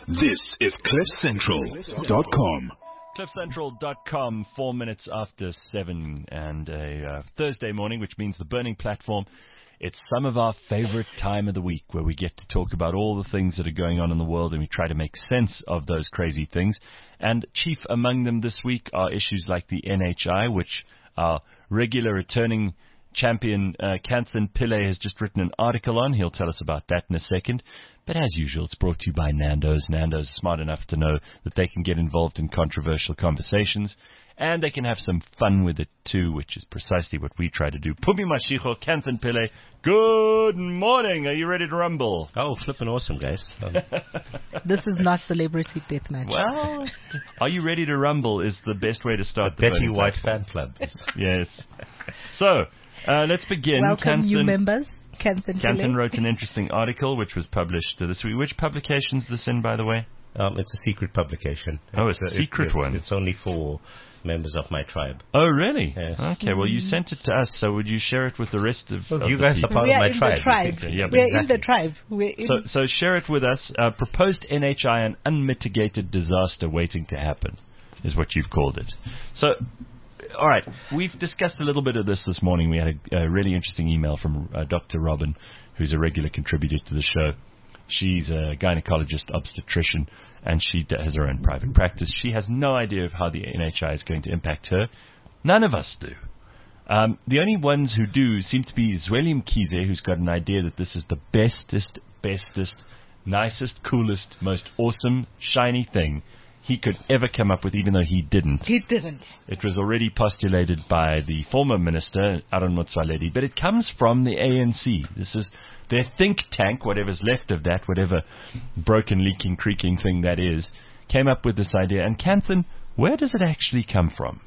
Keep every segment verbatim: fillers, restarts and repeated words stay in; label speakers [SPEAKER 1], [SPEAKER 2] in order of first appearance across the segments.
[SPEAKER 1] This is cliff central dot com.
[SPEAKER 2] cliff central dot com, four minutes after seven, and a uh, Thursday morning, which means the Burning Platform. It's some of our favorite time of the week where we get to talk about all the things that are going on in the world and we try to make sense of those crazy things. And chief among them this week are issues like the N H I, which our regular returning champion uh, Kanthan Pillay has just written an article on. He'll tell us about that in a second. But as usual, it's brought to you by Nando's. Nando's is smart enough to know that they can get involved in controversial conversations, and they can have some fun with it too, which is precisely what we try to do. Pumi Mashicho, Kanthan Pillay, good morning. Are you ready to rumble?
[SPEAKER 3] Oh, flipping awesome, guys. Um.
[SPEAKER 4] This is not Celebrity Deathmatch.
[SPEAKER 2] Well, are you ready to rumble is the best way to start the
[SPEAKER 3] Betty White fan club.
[SPEAKER 2] Yes. So, uh, let's begin.
[SPEAKER 4] Welcome,
[SPEAKER 2] Kanthan,
[SPEAKER 4] new members. Kanthan
[SPEAKER 2] Kanthan
[SPEAKER 4] Pillay.
[SPEAKER 2] wrote an interesting article which was published this week. Which publication is this in, by the way?
[SPEAKER 3] Um, it's a secret publication.
[SPEAKER 2] Oh, it's, it's a secret
[SPEAKER 3] it's,
[SPEAKER 2] one.
[SPEAKER 3] It's only for members of my tribe.
[SPEAKER 2] Oh, really?
[SPEAKER 3] Yes.
[SPEAKER 2] Okay, well, you sent it to us, so would you share it with the rest of,
[SPEAKER 3] well,
[SPEAKER 2] of
[SPEAKER 3] you
[SPEAKER 2] the
[SPEAKER 3] guys
[SPEAKER 2] people?
[SPEAKER 3] are part
[SPEAKER 4] we
[SPEAKER 3] of
[SPEAKER 4] are
[SPEAKER 3] my
[SPEAKER 4] in
[SPEAKER 3] tribe.
[SPEAKER 4] the tribe.
[SPEAKER 2] Yeah,
[SPEAKER 4] We're
[SPEAKER 2] exactly.
[SPEAKER 4] in the tribe. We're in
[SPEAKER 2] So, so share it with us. Uh, proposed N H I, an unmitigated disaster waiting to happen, is what you've called it. So, all right, we've discussed a little bit of this this morning. We had a, a really interesting email from uh, Doctor Robin, who's a regular contributor to the show. She's a gynecologist, obstetrician, and she d- has her own private practice. She has no idea of how the N H I is going to impact her. None of us do. Um, the only ones who do seem to be Zweli Mkhize, who's got an idea that this is the bestest, bestest, nicest, coolest, most awesome, shiny thing he could ever come up with, even though he didn't.
[SPEAKER 4] He didn't.
[SPEAKER 2] It was already postulated by the former minister, Aaron Motsoaledi, but it comes from the A N C. This is their think tank, whatever's left of that, whatever broken, leaking, creaking thing that is, came up with this idea. And Kanthan, where does it actually come from?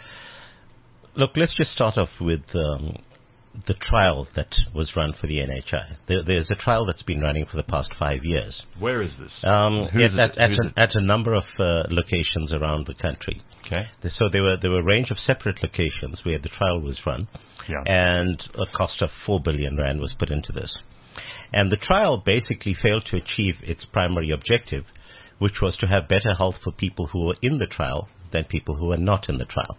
[SPEAKER 3] Look, let's just start off with um, the trial that was run for the N H I. There, there's a trial that's been running for the past five years.
[SPEAKER 2] Where is this?
[SPEAKER 3] Um,
[SPEAKER 2] Who is
[SPEAKER 3] at,
[SPEAKER 2] it?
[SPEAKER 3] at,
[SPEAKER 2] Who is
[SPEAKER 3] an,
[SPEAKER 2] it?
[SPEAKER 3] at a number of uh, locations around the country.
[SPEAKER 2] Okay.
[SPEAKER 3] So there were there were a range of separate locations where the trial was run,
[SPEAKER 2] Yeah.
[SPEAKER 3] and a cost of four billion rand was put into this. And the trial basically failed to achieve its primary objective, which was to have better health for people who were in the trial than people who were not in the trial.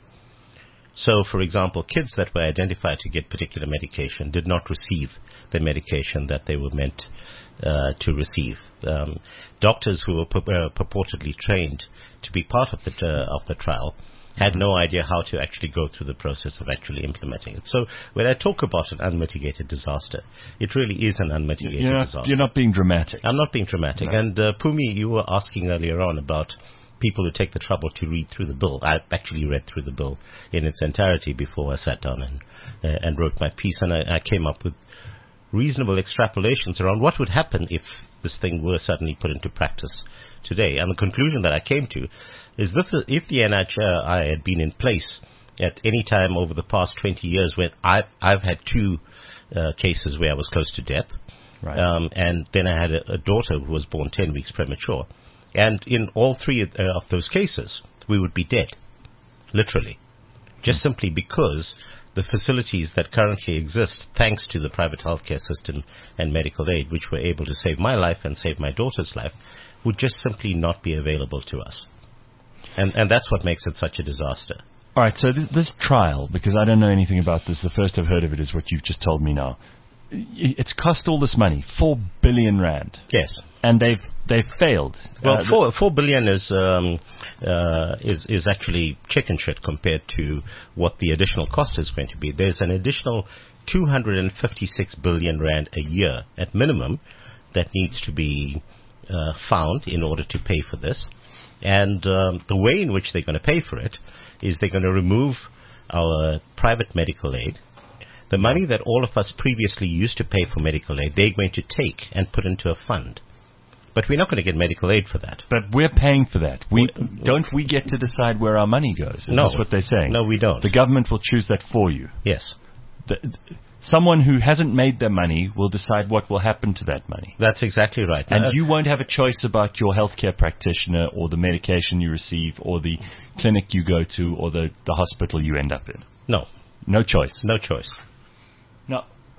[SPEAKER 3] So, for example, kids that were identified to get particular medication did not receive the medication that they were meant uh, to receive. Um, doctors who were pur- uh, purportedly trained to be part of the uh, of the trial had no idea how to actually go through the process of actually implementing it. So when I talk about an unmitigated disaster, it really is an unmitigated
[SPEAKER 2] You're not,
[SPEAKER 3] disaster.
[SPEAKER 2] you're not being dramatic.
[SPEAKER 3] I'm not being dramatic.
[SPEAKER 2] No.
[SPEAKER 3] And uh, Pumi, you were asking earlier on about people who take the trouble to read through the bill. I actually read through the bill in its entirety before I sat down and uh, and wrote my piece, and I, I came up with reasonable extrapolations around what would happen if this thing were suddenly put into practice today. And the conclusion that I came to is that if the N H I had been in place at any time over the past twenty years, when I, I've had two uh, cases where I was close to death,
[SPEAKER 2] Right.
[SPEAKER 3] um, and then I had a, a daughter who was born ten weeks premature. And in all three of, uh, of those cases, we would be dead, literally, just simply because the facilities that currently exist, thanks to the private healthcare system and medical aid, which were able to save my life and save my daughter's life, would just simply not be available to us. And, and that's what makes it such a disaster.
[SPEAKER 2] All right, so th- this trial, because I don't know anything about this, the first I've heard of it is what you've just told me now. I- It's cost all this money, four billion rand.
[SPEAKER 3] Yes.
[SPEAKER 2] And they've they've failed.
[SPEAKER 3] Well,
[SPEAKER 2] Uh,
[SPEAKER 3] four four billion is um, uh, is is actually chicken shit compared to what the additional cost is going to be. There's an additional two hundred and fifty six billion rand a year at minimum that needs to be uh, found in order to pay for this. And um, the way in which they're going to pay for it is they're going to remove our private medical aid. The money that all of us previously used to pay for medical aid, they're going to take and put into a fund. But we're not going to get medical aid for that.
[SPEAKER 2] But we're paying for that. We don't we get to decide where our money goes? Is
[SPEAKER 3] No.
[SPEAKER 2] this what they're saying?
[SPEAKER 3] No, we don't.
[SPEAKER 2] The government will choose that for you.
[SPEAKER 3] Yes.
[SPEAKER 2] The, someone who hasn't made their money will decide what will happen to that money.
[SPEAKER 3] That's exactly right.
[SPEAKER 2] And
[SPEAKER 3] Uh,
[SPEAKER 2] you won't have a choice about your healthcare practitioner or the medication you receive or the clinic you go to or the, the hospital you end up in.
[SPEAKER 3] No.
[SPEAKER 2] No choice.
[SPEAKER 3] No choice.
[SPEAKER 2] Now,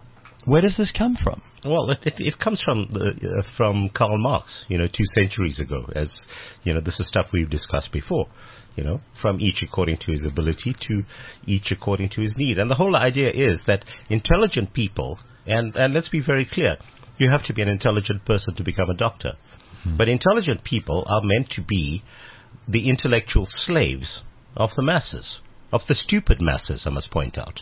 [SPEAKER 2] Where does this come from?
[SPEAKER 3] Well, it, it, it comes from the, uh, from Karl Marx, you know, two centuries ago. As you know, this is stuff we've discussed before. You know, from each according to his ability to each according to his need. And the whole idea is that intelligent people, and, and let's be very clear, you have to be an intelligent person to become a doctor. Hmm. But intelligent people are meant to be the intellectual slaves of the masses, of the stupid masses, I must point out.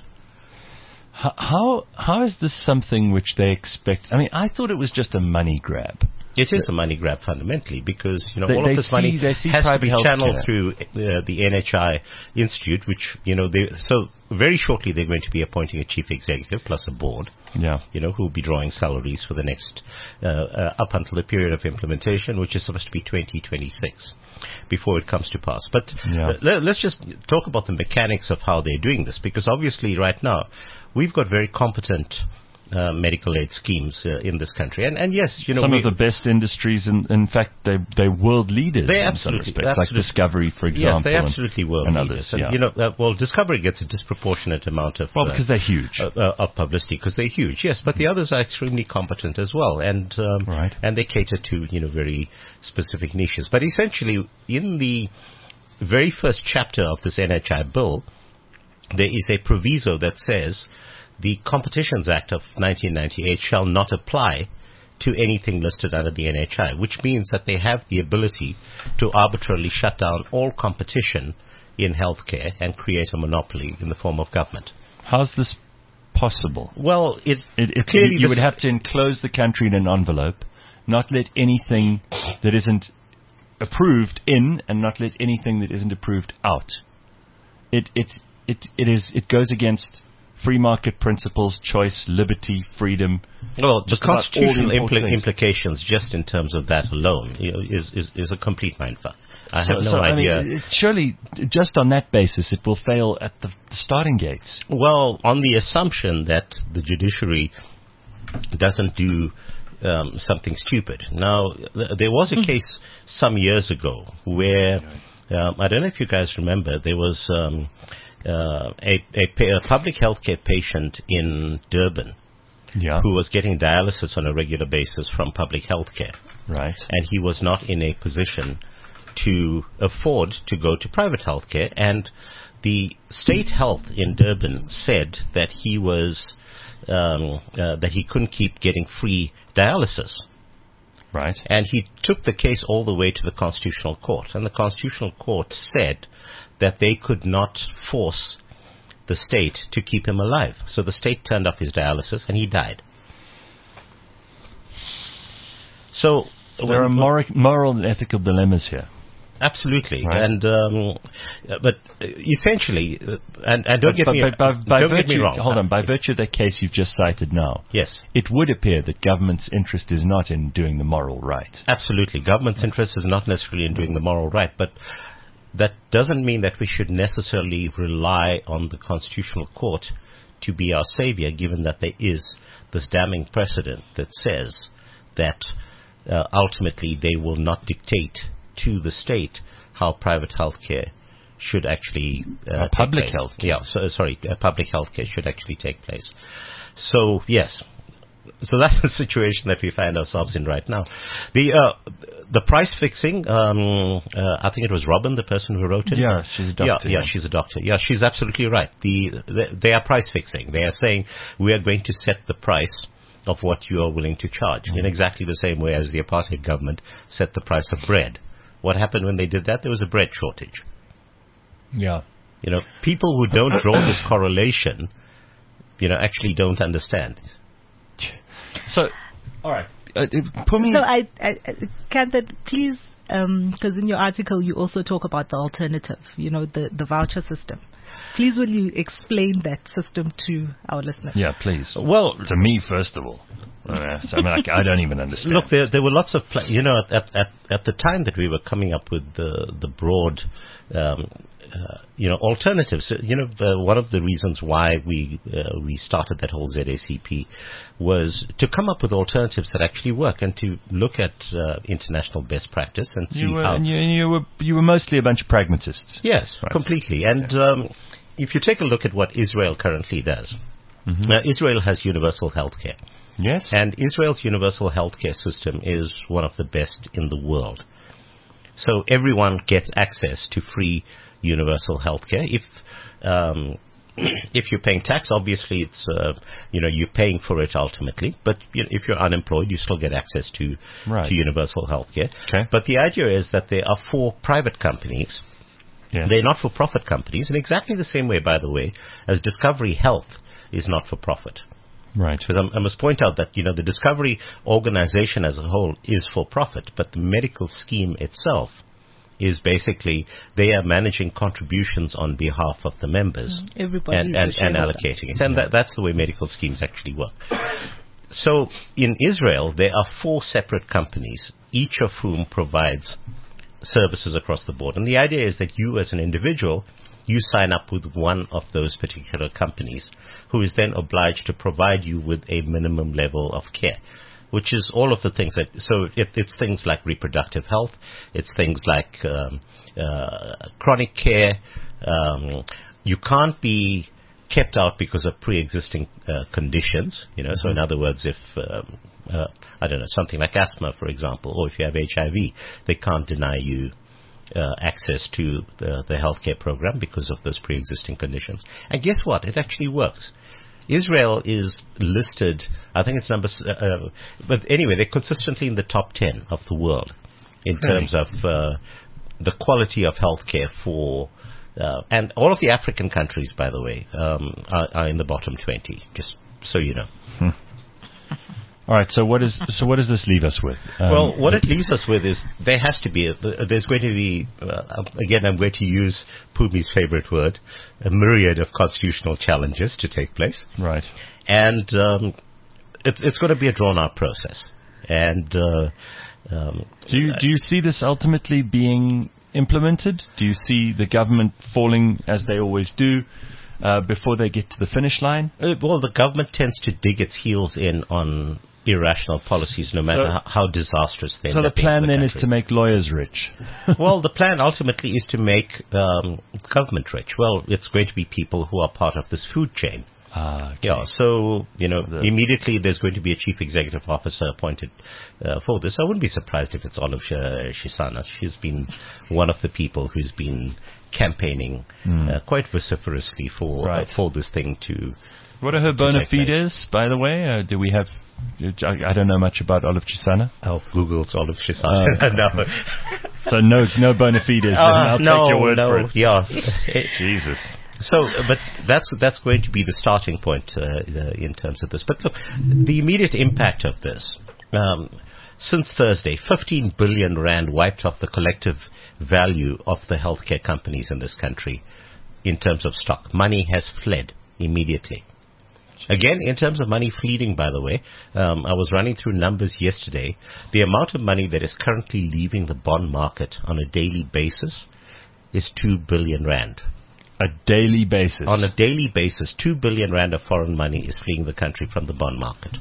[SPEAKER 2] How how is this something which they expect? I mean, I thought it was just a money grab.
[SPEAKER 3] It is a money grab fundamentally because, you know,
[SPEAKER 2] They-
[SPEAKER 3] all
[SPEAKER 2] they
[SPEAKER 3] of this
[SPEAKER 2] see-
[SPEAKER 3] money
[SPEAKER 2] they see
[SPEAKER 3] has to
[SPEAKER 2] private
[SPEAKER 3] be
[SPEAKER 2] healthcare.
[SPEAKER 3] channeled through uh, the N H I Institute, which, you know, they, so very shortly they're going to be appointing a chief executive plus a board,
[SPEAKER 2] Yeah.
[SPEAKER 3] you know, who will be drawing salaries for the next, uh, uh, up until the period of implementation, which is supposed to be twenty twenty-six, before it comes to pass. But
[SPEAKER 2] Yeah.
[SPEAKER 3] uh, let, let's just talk about the mechanics of how they're doing this, because obviously right now we've got very competent uh, medical aid schemes uh, in this country. And, and yes, you know,
[SPEAKER 2] some
[SPEAKER 3] we,
[SPEAKER 2] of the best industries, in, in fact, they, they're world leaders
[SPEAKER 3] They
[SPEAKER 2] in
[SPEAKER 3] absolutely-
[SPEAKER 2] some respects, like
[SPEAKER 3] absolutely-
[SPEAKER 2] Discovery, for example.
[SPEAKER 3] Yes, they
[SPEAKER 2] and-
[SPEAKER 3] absolutely world
[SPEAKER 2] and
[SPEAKER 3] leaders.
[SPEAKER 2] others,
[SPEAKER 3] And,
[SPEAKER 2] yeah.
[SPEAKER 3] you know, uh, well, Discovery gets a disproportionate amount of
[SPEAKER 2] Well,
[SPEAKER 3] uh,
[SPEAKER 2] because they're huge.
[SPEAKER 3] uh, uh, of publicity because they're huge. Yes, but the others are extremely competent as well, and um,
[SPEAKER 2] Right.
[SPEAKER 3] and they cater to, you know, very specific niches. But essentially, in the very first chapter of this N H I bill, there is a proviso that says the Competitions Act of nineteen ninety-eight shall not apply to anything listed under the N H I, which means that they have the ability to arbitrarily shut down all competition in healthcare and create a monopoly in the form of government.
[SPEAKER 2] How's this possible?
[SPEAKER 3] Well, it,
[SPEAKER 2] It, it,
[SPEAKER 3] clearly
[SPEAKER 2] you
[SPEAKER 3] this-
[SPEAKER 2] would have to enclose the country in an envelope, not let anything that isn't approved in, and not let anything that isn't approved out. It it it it is it goes against free market principles, choice, liberty, freedom.
[SPEAKER 3] Well, the
[SPEAKER 2] Just about all the
[SPEAKER 3] constitutional
[SPEAKER 2] important
[SPEAKER 3] impl-
[SPEAKER 2] things.
[SPEAKER 3] implications, just in terms of that alone, you know, is, is is a complete mindfuck. I
[SPEAKER 2] So-
[SPEAKER 3] have no
[SPEAKER 2] so, I
[SPEAKER 3] idea.
[SPEAKER 2] mean, it- surely, just on that basis, it will fail at the starting gates.
[SPEAKER 3] Well, on the assumption that the judiciary doesn't do um, something stupid. Now, th- there was a case some years ago where, um, I don't know if you guys remember, there was um, uh, a, a, pa- a public healthcare patient in Durban
[SPEAKER 2] Yeah.
[SPEAKER 3] who was getting dialysis on a regular basis from public healthcare.
[SPEAKER 2] Right.
[SPEAKER 3] And he was not in a position to afford to go to private healthcare, and the state health in Durban said that he was um, uh, that he couldn't keep getting free dialysis,
[SPEAKER 2] Right.
[SPEAKER 3] and he took the case all the way to the Constitutional Court, and the Constitutional Court said that they could not force the state to keep him alive. So the state turned off his dialysis, and he died. So
[SPEAKER 2] There are moral, moral and ethical dilemmas here.
[SPEAKER 3] Absolutely,
[SPEAKER 2] Right.
[SPEAKER 3] and um, uh, but uh, essentially, uh, and, and don't
[SPEAKER 2] But-
[SPEAKER 3] get
[SPEAKER 2] but-
[SPEAKER 3] me
[SPEAKER 2] but by, by
[SPEAKER 3] don't
[SPEAKER 2] virtue,
[SPEAKER 3] get me wrong.
[SPEAKER 2] Hold
[SPEAKER 3] Uh,
[SPEAKER 2] on. By virtue of the case you've just cited now,
[SPEAKER 3] Yes,
[SPEAKER 2] it would appear that government's interest is not in doing the moral right.
[SPEAKER 3] absolutely. Government's interest is not necessarily in doing the moral right, but that doesn't mean that we should necessarily rely on the Constitutional Court to be our savior, given that there is this damning precedent that says that uh, ultimately they will not dictate to the state how private healthcare should actually uh,
[SPEAKER 2] How
[SPEAKER 3] take
[SPEAKER 2] public
[SPEAKER 3] place.
[SPEAKER 2] healthcare.
[SPEAKER 3] Yeah, so, sorry, uh, public healthcare should actually take place. So yes, so that's the situation that we find ourselves in right now. The uh, the price fixing. Um, uh, I think it was Robin, the person who wrote it.
[SPEAKER 2] Yeah, she's a doctor,
[SPEAKER 3] Yeah, yeah,
[SPEAKER 2] yeah.
[SPEAKER 3] she's a doctor. Yeah, she's absolutely right. The, the they are price fixing. They are saying we are going to set the price of what you are willing to charge in exactly the same way as the apartheid government set the price of bread. What happened when they did that? There was a bread shortage.
[SPEAKER 2] Yeah.
[SPEAKER 3] You know, people who don't draw this correlation, you know, actually don't understand.
[SPEAKER 2] So, all right. Uh, uh, put me.
[SPEAKER 4] So I, I, I can that please, because in your article you also talk about the alternative, you know, the, the voucher system. Please will you explain that system to our listeners?
[SPEAKER 2] Yeah, please.
[SPEAKER 3] Well,
[SPEAKER 2] To me, first of all. Uh, so, I mean, like, I don't even understand.
[SPEAKER 3] look, there, there were lots of, pla- you know, at, at at the time that we were coming up with the the broad, um, uh, you know, alternatives. uh, You know, uh, one of the reasons why we uh, we started that whole Z A C P was to come up with alternatives that actually work and to look at uh, international best practice and see
[SPEAKER 2] you were,
[SPEAKER 3] how.
[SPEAKER 2] and you, and you were you were mostly a bunch of pragmatists.
[SPEAKER 3] Yes,
[SPEAKER 2] Right.
[SPEAKER 3] completely. And um, if you take a look at what Israel currently does,
[SPEAKER 2] Mm-hmm.
[SPEAKER 3] Now, Israel has universal healthcare.
[SPEAKER 2] Yes.
[SPEAKER 3] And Israel's universal healthcare system is one of the best in the world. So everyone gets access to free universal healthcare. If um, if you're paying tax, obviously it's uh, you know you're paying for it ultimately. But you know, if you're unemployed, you still get access to
[SPEAKER 2] Right.
[SPEAKER 3] to universal healthcare.
[SPEAKER 2] Okay.
[SPEAKER 3] But the idea is that there are four private companies.
[SPEAKER 2] Yeah.
[SPEAKER 3] They're not-for-profit companies, in exactly the same way, by the way, as Discovery Health is not-for-profit.
[SPEAKER 2] Right.
[SPEAKER 3] Because I must point out that, you know, the Discovery organization as a whole is for profit, but the medical scheme itself is basically they are managing contributions on behalf of the members
[SPEAKER 4] Everybody
[SPEAKER 3] and,
[SPEAKER 4] is
[SPEAKER 3] and,
[SPEAKER 4] a
[SPEAKER 3] and
[SPEAKER 4] shareholder.
[SPEAKER 3] allocating it. And that, that's the way medical schemes actually work. So in Israel, there are four separate companies, each of whom provides services across the board. And the idea is that you as an individual, you sign up with one of those particular companies, who is then obliged to provide you with a minimum level of care, which is all of the things that, so it, it's things like reproductive health, it's things like um, uh, chronic care. Um, you can't be kept out because of pre-existing uh, conditions, you know, so in other words, if, um, uh, I don't know, something like asthma, for example, or if you have H I V, they can't deny you Uh, access to the, the healthcare program because of those pre-existing conditions. And guess what? It actually works. Israel is listed, I think it's number, uh, uh, but anyway, they're consistently in the top ten of the world in
[SPEAKER 2] Really?
[SPEAKER 3] terms of uh, the quality of healthcare for, uh, and all of the African countries, by the way, um, are, are in the bottom twenty, just so you know.
[SPEAKER 2] All right. So what is so what does this leave us with? Um,
[SPEAKER 3] Well, what it leaves us with is there has to be, a, there's going to be, uh, again, I'm going to use Pumi's favorite word, a myriad of constitutional challenges to take place.
[SPEAKER 2] Right.
[SPEAKER 3] And um, it, it's going to be a drawn-out process. And uh, um,
[SPEAKER 2] Do you do you see this ultimately being implemented? Do you see the government falling as they always do uh, before they get to the finish line?
[SPEAKER 3] uh, well, the government tends to dig its heels in on irrational policies, no matter
[SPEAKER 2] So-
[SPEAKER 3] how, how disastrous they
[SPEAKER 2] So
[SPEAKER 3] end
[SPEAKER 2] the
[SPEAKER 3] up being
[SPEAKER 2] plan
[SPEAKER 3] for the
[SPEAKER 2] then is
[SPEAKER 3] country.
[SPEAKER 2] to make lawyers rich.
[SPEAKER 3] Well, the plan ultimately is to make um, government rich. Well, it's going to be people who are part of this food chain.
[SPEAKER 2] Ah, okay.
[SPEAKER 3] Yeah, so, you know,
[SPEAKER 2] So the-
[SPEAKER 3] immediately there's going to be a chief executive officer appointed uh, for this. I wouldn't be surprised if it's Olive Sh- Shisana. She's been one of the people who's been campaigning uh, quite vociferously for
[SPEAKER 2] Right.
[SPEAKER 3] uh, for this thing to...
[SPEAKER 2] What are her bona
[SPEAKER 3] take place.
[SPEAKER 2] fides, by the way? Uh, do we have? I, I don't know much about Olive Chisana,
[SPEAKER 3] Oh, Google's Olive Shisana. no,
[SPEAKER 2] so no no bona fides.
[SPEAKER 3] Uh,
[SPEAKER 2] I'll
[SPEAKER 3] no,
[SPEAKER 2] take your word
[SPEAKER 3] no,
[SPEAKER 2] for it.
[SPEAKER 3] yeah.
[SPEAKER 2] Jesus.
[SPEAKER 3] So, but that's that's going to be the starting point uh, uh, in terms of this. But look, the immediate impact of this, um, since Thursday, fifteen billion rand wiped off the collective value of the healthcare companies in this country in terms of stock. Money has fled immediately. Again, in terms of money fleeing, by the way, um, I was running through numbers yesterday. The amount of money that is currently leaving the bond market on a daily basis is two billion rand.
[SPEAKER 2] A daily basis.
[SPEAKER 3] On a daily basis, two billion rand of foreign money is fleeing the country from the bond market.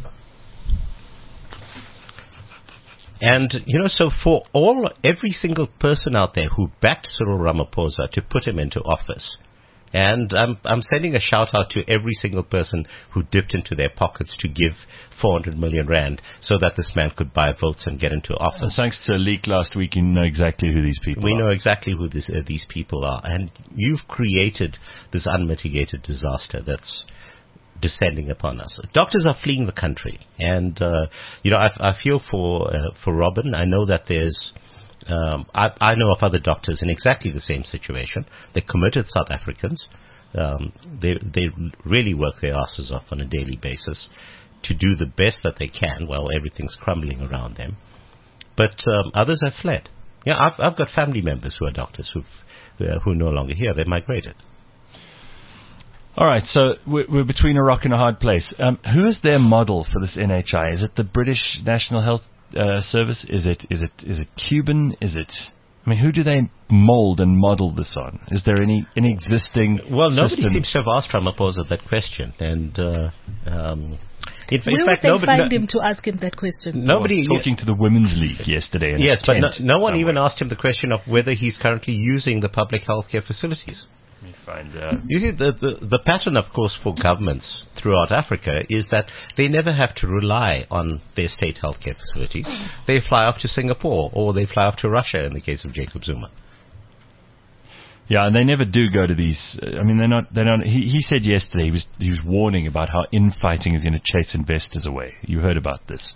[SPEAKER 3] And, you know, so for all, every single person out there who backed Cyril Ramaphosa to put him into office, and I'm, I'm sending a shout out to every single person who dipped into their pockets to give four hundred million rand so that this man could buy votes and get into
[SPEAKER 2] And
[SPEAKER 3] office.
[SPEAKER 2] thanks to a leak last week, you know exactly who these people
[SPEAKER 3] We
[SPEAKER 2] are.
[SPEAKER 3] know exactly who this, uh, these people are. And you've created this unmitigated disaster that's descending upon us. Doctors are fleeing the country. And, uh, you know, I, I feel for, uh, for Robin. I know that there's, um, I, I know of other doctors in exactly the same situation. They're committed South Africans. Um, they, they really work their asses off on a daily basis to do the best that they can while everything's crumbling around them. But um, others have fled. Yeah, I've, I've got family members who are doctors who've, uh, who are no longer here. They migrated.
[SPEAKER 2] All right, so we're, we're between a rock and a hard place. Um, who is their model for this N H I? Is it the British National Health uh, Service? Is it is it is it Cuban? Is it? I mean, who do they mold and model this on? Is there any any existing?
[SPEAKER 3] Well, nobody
[SPEAKER 2] system?
[SPEAKER 3] seems to have asked Ramaphosa that question, and uh, um, in,
[SPEAKER 4] Where
[SPEAKER 3] in
[SPEAKER 4] would
[SPEAKER 3] fact,
[SPEAKER 4] they
[SPEAKER 3] nobody.
[SPEAKER 4] find
[SPEAKER 3] no-
[SPEAKER 4] him to ask him that question?
[SPEAKER 3] Nobody.
[SPEAKER 2] I was talking to the Women's League yesterday. In
[SPEAKER 3] Yes,
[SPEAKER 2] a
[SPEAKER 3] but no,
[SPEAKER 2] tent
[SPEAKER 3] no one even
[SPEAKER 2] somewhere.
[SPEAKER 3] asked him the question of whether he's currently using the public healthcare facilities.
[SPEAKER 2] Let me find out.
[SPEAKER 3] You see, the, the, the pattern, of course, for governments throughout Africa is that they never have to rely on their state healthcare facilities. They fly off to Singapore, or they fly off to Russia in the case of Jacob Zuma.
[SPEAKER 2] Yeah, and they never do go to these. Uh, I mean, they're not. They're not. He, he said yesterday he was he was warning about how infighting is going to chase investors away. You heard about this?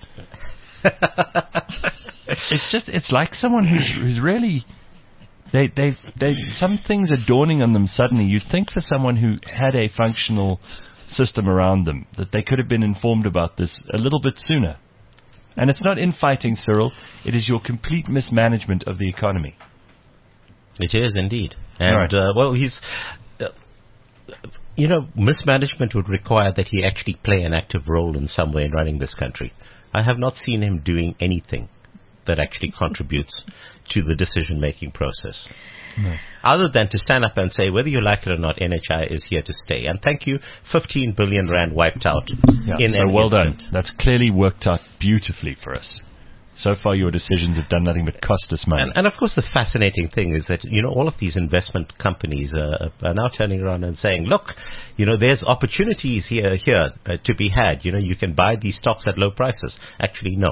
[SPEAKER 2] It's just. It's like someone who's who's really. They they they. Some things are dawning on them suddenly. You'd think for someone who had a functional system around them that they could have been informed about this a little bit sooner. And it's not infighting, Cyril. It is your complete mismanagement of the economy.
[SPEAKER 3] It is indeed. And,
[SPEAKER 2] right.
[SPEAKER 3] uh, well, he's, uh, you know, mismanagement would require that he actually play an active role in some way in running this country. I have not seen him doing anything that actually contributes to the decision-making process. No. Other than to stand up and say, whether you like it or not, N H I is here to stay. And thank you, fifteen billion rand wiped out.
[SPEAKER 2] Yeah,
[SPEAKER 3] in
[SPEAKER 2] so
[SPEAKER 3] an
[SPEAKER 2] well
[SPEAKER 3] instant.
[SPEAKER 2] done. That's clearly worked out beautifully for us. So far, your decisions have done nothing but cost us money.
[SPEAKER 3] And, and of course, the fascinating thing is that, you know, all of these investment companies uh, are now turning around and saying, look, you know, there's opportunities here here uh, to be had. You know, you can buy these stocks at low prices. Actually, no.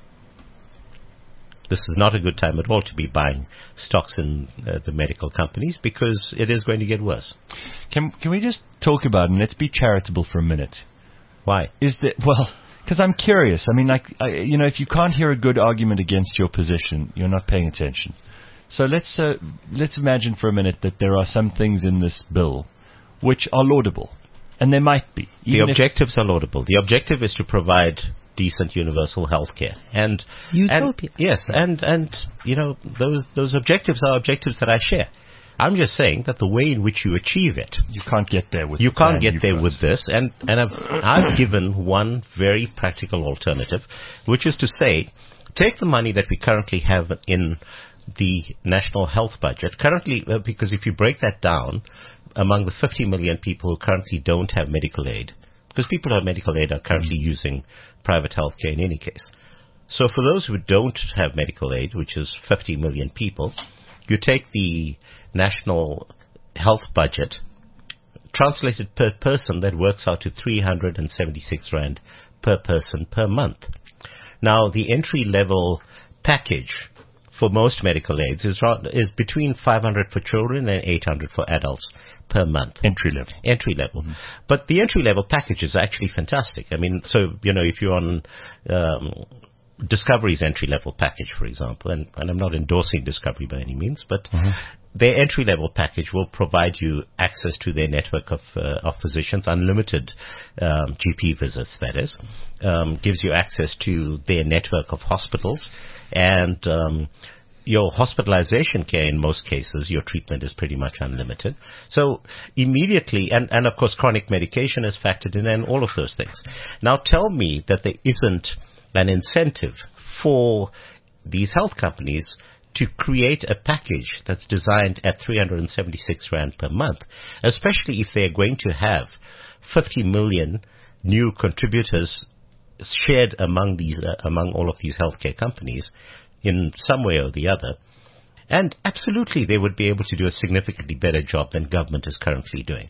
[SPEAKER 3] This is not a good time at all to be buying stocks in uh, the medical companies because it is going to get worse.
[SPEAKER 2] Can can we just talk about, and let's be charitable for a minute.
[SPEAKER 3] Why?
[SPEAKER 2] Is that, well... Because I'm curious. I mean, like, I, you know, if you can't hear a good argument against your position, you're not paying attention. So let's uh, let's imagine for a minute that there are some things in this bill which are laudable, and there might be.
[SPEAKER 3] The objectives are laudable. The objective is to provide decent universal health care. And,
[SPEAKER 4] Utopia.
[SPEAKER 3] And, yes, and, and, you know, those those objectives are objectives that I share. I'm just saying that the way in which you achieve it,
[SPEAKER 2] you can't get there with
[SPEAKER 3] you
[SPEAKER 2] the
[SPEAKER 3] can't get there
[SPEAKER 2] got.
[SPEAKER 3] with this, and and I've I've given one very practical alternative, which is to say, take the money that we currently have in the national health budget currently, uh, because if you break that down among the fifty million people who currently don't have medical aid, because people who have medical aid are currently mm-hmm. using private health care in any case. So for those who don't have medical aid, which is fifty million people, you take the national health budget, translated per person, that works out to three hundred seventy-six rand per person per month. Now, the entry-level package for most medical aids is is between five hundred for children and eight hundred for adults per month.
[SPEAKER 2] Entry level.
[SPEAKER 3] Entry level. Mm-hmm. But the entry level package is actually fantastic. I mean, so, you know, if you're on um, Discovery's entry-level package, for example, and, and I'm not endorsing Discovery by any means, but mm-hmm. their entry-level package will provide you access to their network of, uh, of physicians, unlimited um, G P visits, that is, um, gives you access to their network of hospitals, and um, your hospitalization care, in most cases, your treatment is pretty much unlimited. So immediately, and, and of course chronic medication is factored in, and all of those things. Now tell me that there isn't an incentive for these health companies to create a package that's designed at three hundred seventy-six rand per month, especially if they're going to have fifty million new contributors shared among these, uh, among all of these healthcare companies in some way or the other. And absolutely, they would be able to do a significantly better job than government is currently doing.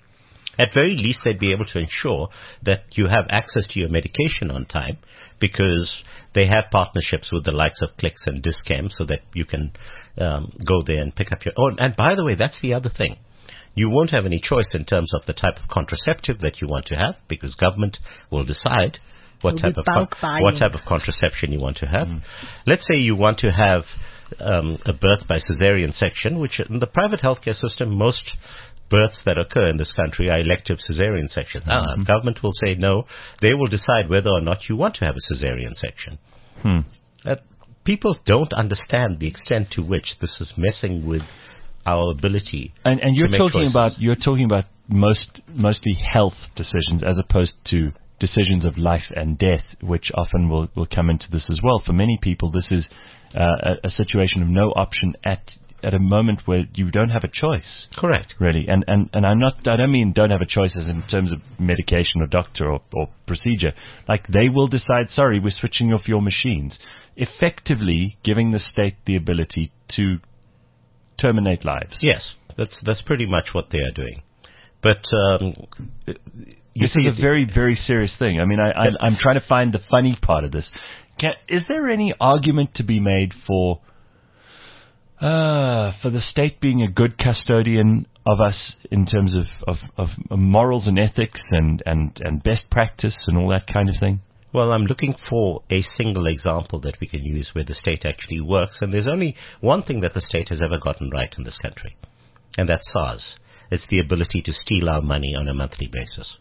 [SPEAKER 3] At very least, they'd be able to ensure that you have access to your medication on time, because they have partnerships with the likes of Clicks and Discam so that you can um, go there and pick up your own. And by the way, that's the other thing. You won't have any choice in terms of the type of contraceptive that you want to have, because government will decide what type of con- what type of contraception you want to have. Mm. Let's say you want to have um, a birth by cesarean section, which in the private healthcare system, most births that occur in this country are elective cesarean sections. Mm-hmm. Uh, government will say no. They will decide whether or not you want to have a cesarean section.
[SPEAKER 2] Hmm.
[SPEAKER 3] Uh, people don't understand the extent to which this is messing with our ability.
[SPEAKER 2] And, and you're
[SPEAKER 3] to make
[SPEAKER 2] talking
[SPEAKER 3] choices.
[SPEAKER 2] about you're talking about most mostly health decisions as opposed to decisions of life and death, which often will, will come into this as well. For many people, this is uh, a, a situation of no option at at a moment where you don't have a choice.
[SPEAKER 3] Correct.
[SPEAKER 2] Really. And, and, and I'm not, I don't mean don't have a choice as in terms of medication or doctor or, or procedure. Like, they will decide, sorry, we're switching off your machines, effectively giving the state the ability to terminate lives.
[SPEAKER 3] Yes. that's that's pretty much what they are doing. But um,
[SPEAKER 2] this is a very, very serious thing. I mean, I, I, I'm trying to find the funny part of this. Can, is there any argument to be made for uh, for the state being a good custodian of us in terms of, of, of morals and ethics and, and, and best practice and all that kind of thing?
[SPEAKER 3] Well, I'm looking for a single example that we can use where the state actually works, and there's only one thing that the state has ever gotten right in this country, and that's SARS. It's the ability to steal our money on a monthly basis.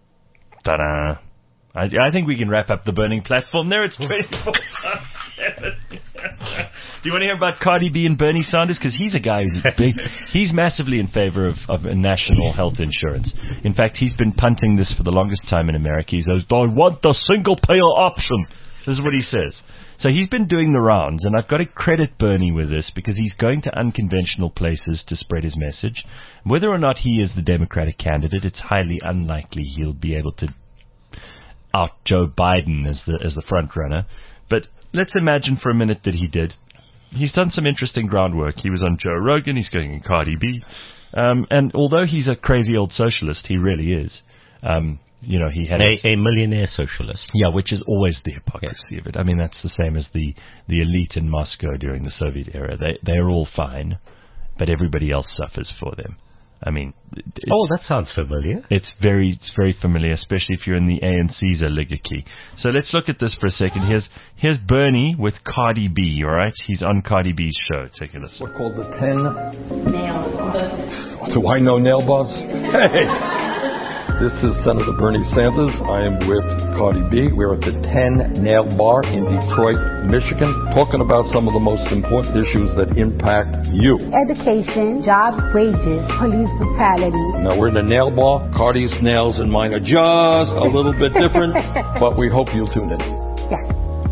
[SPEAKER 2] Ta-da. I, I think we can wrap up the burning platform there. It's twenty-four past seven. Do you want to hear about Cardi B and Bernie Sanders? Because he's a guy who's big. He's massively in favor of, of national health insurance. In fact, he's been punting this for the longest time in America. He says, I want the single-payer option. This is what he says. So he's been doing the rounds, and I've got to credit Bernie with this because he's going to unconventional places to spread his message. Whether or not he is the Democratic candidate, it's highly unlikely he'll be able to out Joe Biden as the as the front runner. But let's imagine for a minute that he did. He's done some interesting groundwork. He was on Joe Rogan. He's going in Cardi B. Um, and although he's a crazy old socialist, he really is. Um, You know, he had
[SPEAKER 3] a, a millionaire socialist.
[SPEAKER 2] Yeah, which is always the hypocrisy of it. I mean, that's the same as the, the elite in Moscow during the Soviet era. They they're all fine, but everybody else suffers for them. I mean,
[SPEAKER 3] oh, that sounds familiar.
[SPEAKER 2] It's very it's very familiar, especially if you're in the A N C's oligarchy. So let's look at this for a second. Here's here's Bernie with Cardi B. All right, he's on Cardi B's show. Take a listen.
[SPEAKER 5] What's called the ten nail buzz. Do I know nail buzz? Hey. This is Senator Bernie Sanders. I am with Cardi B. We're at the ten Nail Bar in Detroit, Michigan, talking about some of the most important issues that impact you.
[SPEAKER 6] Education, jobs, wages, police brutality.
[SPEAKER 5] Now, we're in the Nail Bar. Cardi's nails and mine are just a little bit different, but we hope you'll tune in.
[SPEAKER 6] Yes.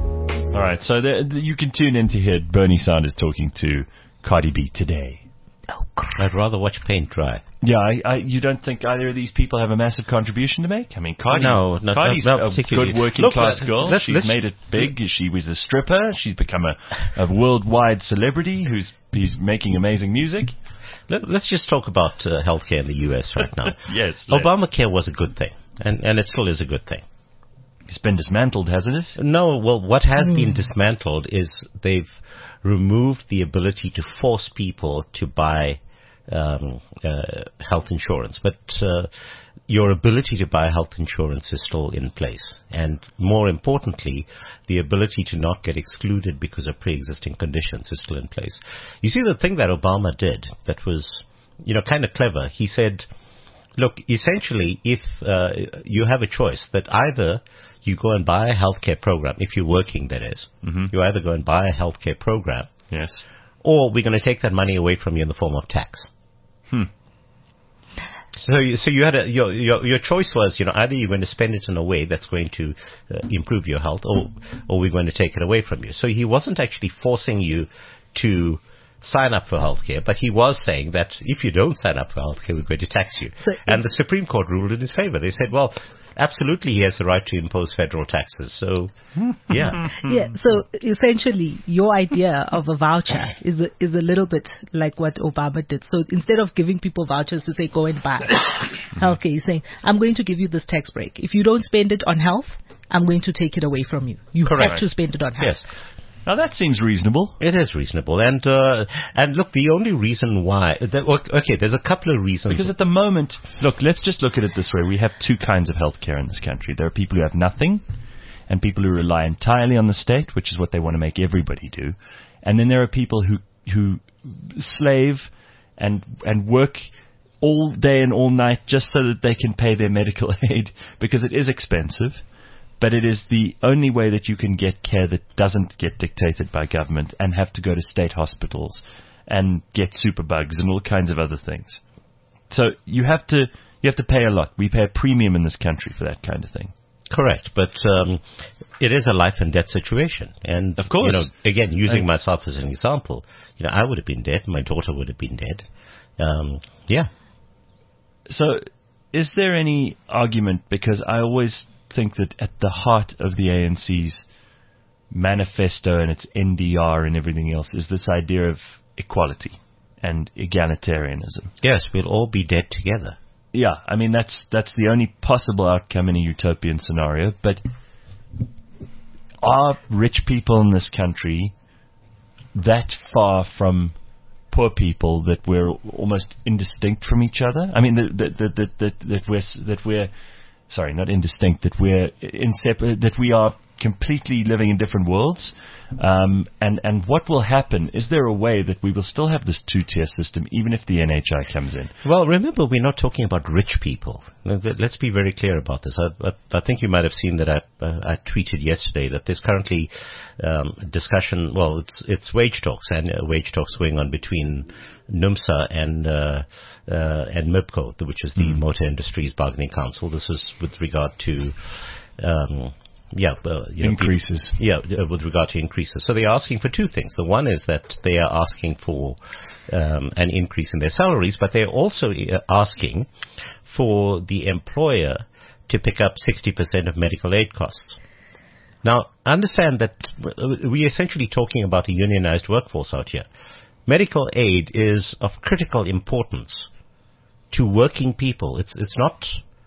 [SPEAKER 2] All right, so the, the, you can tune in to hear Bernie Sanders talking to Cardi B today.
[SPEAKER 3] Oh, I'd rather watch paint dry.
[SPEAKER 2] Yeah, I, I, you don't think either of these people have a massive contribution to make? I mean, Cardi,
[SPEAKER 3] no, not,
[SPEAKER 2] Cardi's
[SPEAKER 3] not, not
[SPEAKER 2] a good working
[SPEAKER 3] Look,
[SPEAKER 2] class
[SPEAKER 3] uh,
[SPEAKER 2] girl.
[SPEAKER 3] let's,
[SPEAKER 2] She's
[SPEAKER 3] let's,
[SPEAKER 2] made it big. She was a stripper. She's become a, a worldwide celebrity who's, who's making amazing music.
[SPEAKER 3] Let, let's just talk about uh, healthcare in the U S right now.
[SPEAKER 2] Yes.
[SPEAKER 3] Obamacare was a good thing, and, and it still is a good thing.
[SPEAKER 2] It's been dismantled, hasn't it?
[SPEAKER 3] No, well, what has mm. been dismantled is they've removed the ability to force people to buy Um, uh, health insurance, but uh, your ability to buy health insurance is still in place, and more importantly, the ability to not get excluded because of pre-existing conditions is still in place. You see, the thing that Obama did that was, you know, kind of clever, he said, look, essentially, if uh, you have a choice that either you go and buy a healthcare program, if you're working, that is, mm-hmm. you either go and buy a healthcare program,
[SPEAKER 2] yes,
[SPEAKER 3] or we're going to take that money away from you in the form of tax.
[SPEAKER 2] Hmm.
[SPEAKER 3] So, you, so you had a your, your your choice was, you know, either you're going to spend it in a way that's going to uh, improve your health, or or we're going to take it away from you. So he wasn't actually forcing you to sign up for healthcare, but he was saying that if you don't sign up for healthcare, we're going to tax you. So and the Supreme Court ruled in his favor. They said, well, absolutely, he has the right to impose federal taxes. So, yeah.
[SPEAKER 4] Yeah, so essentially, your idea of a voucher is a, is a little bit like what Obama did. So instead of giving people vouchers to say, go and buy healthcare, he's saying, I'm going to give you this tax break. If you don't spend it on health, I'm going to take it away from you. You
[SPEAKER 3] Correct.
[SPEAKER 4] have to spend it on health.
[SPEAKER 3] Yes.
[SPEAKER 2] Now that seems reasonable.
[SPEAKER 3] It is reasonable, and uh, and look, the only reason why, that, okay, there's a couple of reasons.
[SPEAKER 2] Because at the moment, look, let's just look at it this way: we have two kinds of healthcare in this country. There are people who have nothing, and people who rely entirely on the state, which is what they want to make everybody do. And then there are people who who slave and and work all day and all night just so that they can pay their medical aid, because it is expensive. But it is the only way that you can get care that doesn't get dictated by government and have to go to state hospitals and get superbugs and all kinds of other things. So you have to you have to pay a lot. We pay a premium in this country for that kind of thing.
[SPEAKER 3] Correct, but um, it is a life and death situation. And,
[SPEAKER 2] of course,
[SPEAKER 3] you know, again, using
[SPEAKER 2] I,
[SPEAKER 3] myself as an example, you know, I would have been dead. My daughter would have been dead. Um, yeah.
[SPEAKER 2] So is there any argument, because I always think that at the heart of the A N C's manifesto and its N D R and everything else is this idea of equality and egalitarianism.
[SPEAKER 3] Yes, we'll all be dead together.
[SPEAKER 2] Yeah, I mean, that's that's the only possible outcome in a utopian scenario. But are rich people in this country that far from poor people that we're almost indistinct from each other? I mean, that that that that, that we're that we're sorry, not indistinct. That we're inseparable. That we are completely living in different worlds. Um, and and what will happen? Is there a way that we will still have this two-tier system, even if the N H I comes in?
[SPEAKER 3] Well, remember, we're not talking about rich people. Let's be very clear about this. I, I, I think you might have seen that I, uh, I tweeted yesterday that there's currently um, discussion. Well, it's it's wage talks and uh, wage talks going on between NUMSA and uh, uh, and MIPCO, which is the mm. Motor Industries Bargaining Council. This is with regard to um, Yeah, uh, you know,
[SPEAKER 2] increases.
[SPEAKER 3] People, yeah, with regard to increases. So they're asking for two things. The one is that they are asking for um, an increase in their salaries, but they're also asking for the employer to pick up sixty percent of medical aid costs. Now, understand that we're essentially talking about a unionized workforce out here. Medical aid is of critical importance to working people. It's it's not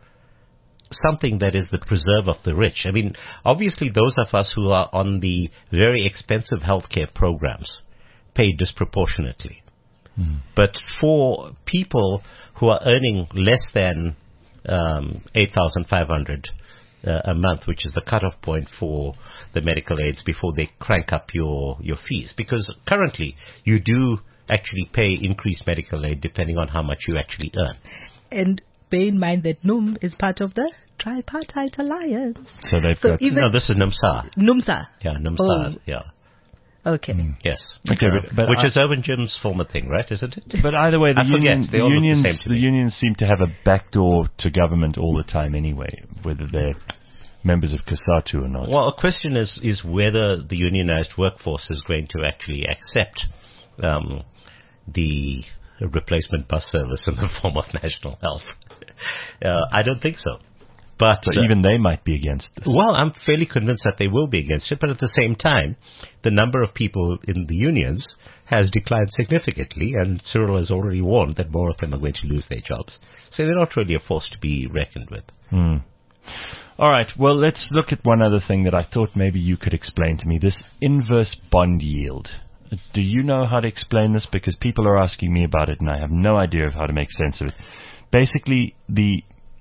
[SPEAKER 3] something that is the preserve of the rich. I mean, obviously those of us who are on the very expensive healthcare programs pay disproportionately. Mm. But for people who are earning less than um, eight thousand five hundred uh, a month, which is the cutoff point for the medical aids before they crank up your, your fees, because currently you do actually pay increased medical aid depending on how much you actually earn.
[SPEAKER 4] And bear in mind that N U M is part of the Tripartite Alliance.
[SPEAKER 2] So they've
[SPEAKER 4] so
[SPEAKER 2] got...
[SPEAKER 3] No, this is NUMSA.
[SPEAKER 4] NUMSA.
[SPEAKER 3] Yeah, NUMSA,
[SPEAKER 4] oh.
[SPEAKER 3] yeah.
[SPEAKER 4] Okay.
[SPEAKER 3] Mm. Yes.
[SPEAKER 2] Okay,
[SPEAKER 3] uh,
[SPEAKER 2] but, but
[SPEAKER 3] which
[SPEAKER 2] I,
[SPEAKER 3] is Irvin Jim's former thing, right? Isn't it?
[SPEAKER 2] But either way, the,
[SPEAKER 3] I
[SPEAKER 2] union,
[SPEAKER 3] forget. They
[SPEAKER 2] the,
[SPEAKER 3] all look the
[SPEAKER 2] unions,
[SPEAKER 3] same to
[SPEAKER 2] the
[SPEAKER 3] me.
[SPEAKER 2] unions seem to have a backdoor to government all the time anyway, whether they're members of COSATU or not.
[SPEAKER 3] Well, a question is, is whether the unionized workforce is going to actually accept um, the replacement bus service in the form of national health. uh, I don't think so. But
[SPEAKER 2] so
[SPEAKER 3] uh,
[SPEAKER 2] even they might be against this.
[SPEAKER 3] Well, I'm fairly convinced that they will be against it, but at the same time, the number of people in the unions has declined significantly, and Cyril has already warned that more of them are going to lose their jobs. So they're not really a force to be reckoned with.
[SPEAKER 2] Hmm. All right, well, let's look at one other thing that I thought maybe you could explain to me, this inverse bond yield. Do you know how to explain this? Because people are asking me about it, and I have no idea of how to make sense of it. Basically, the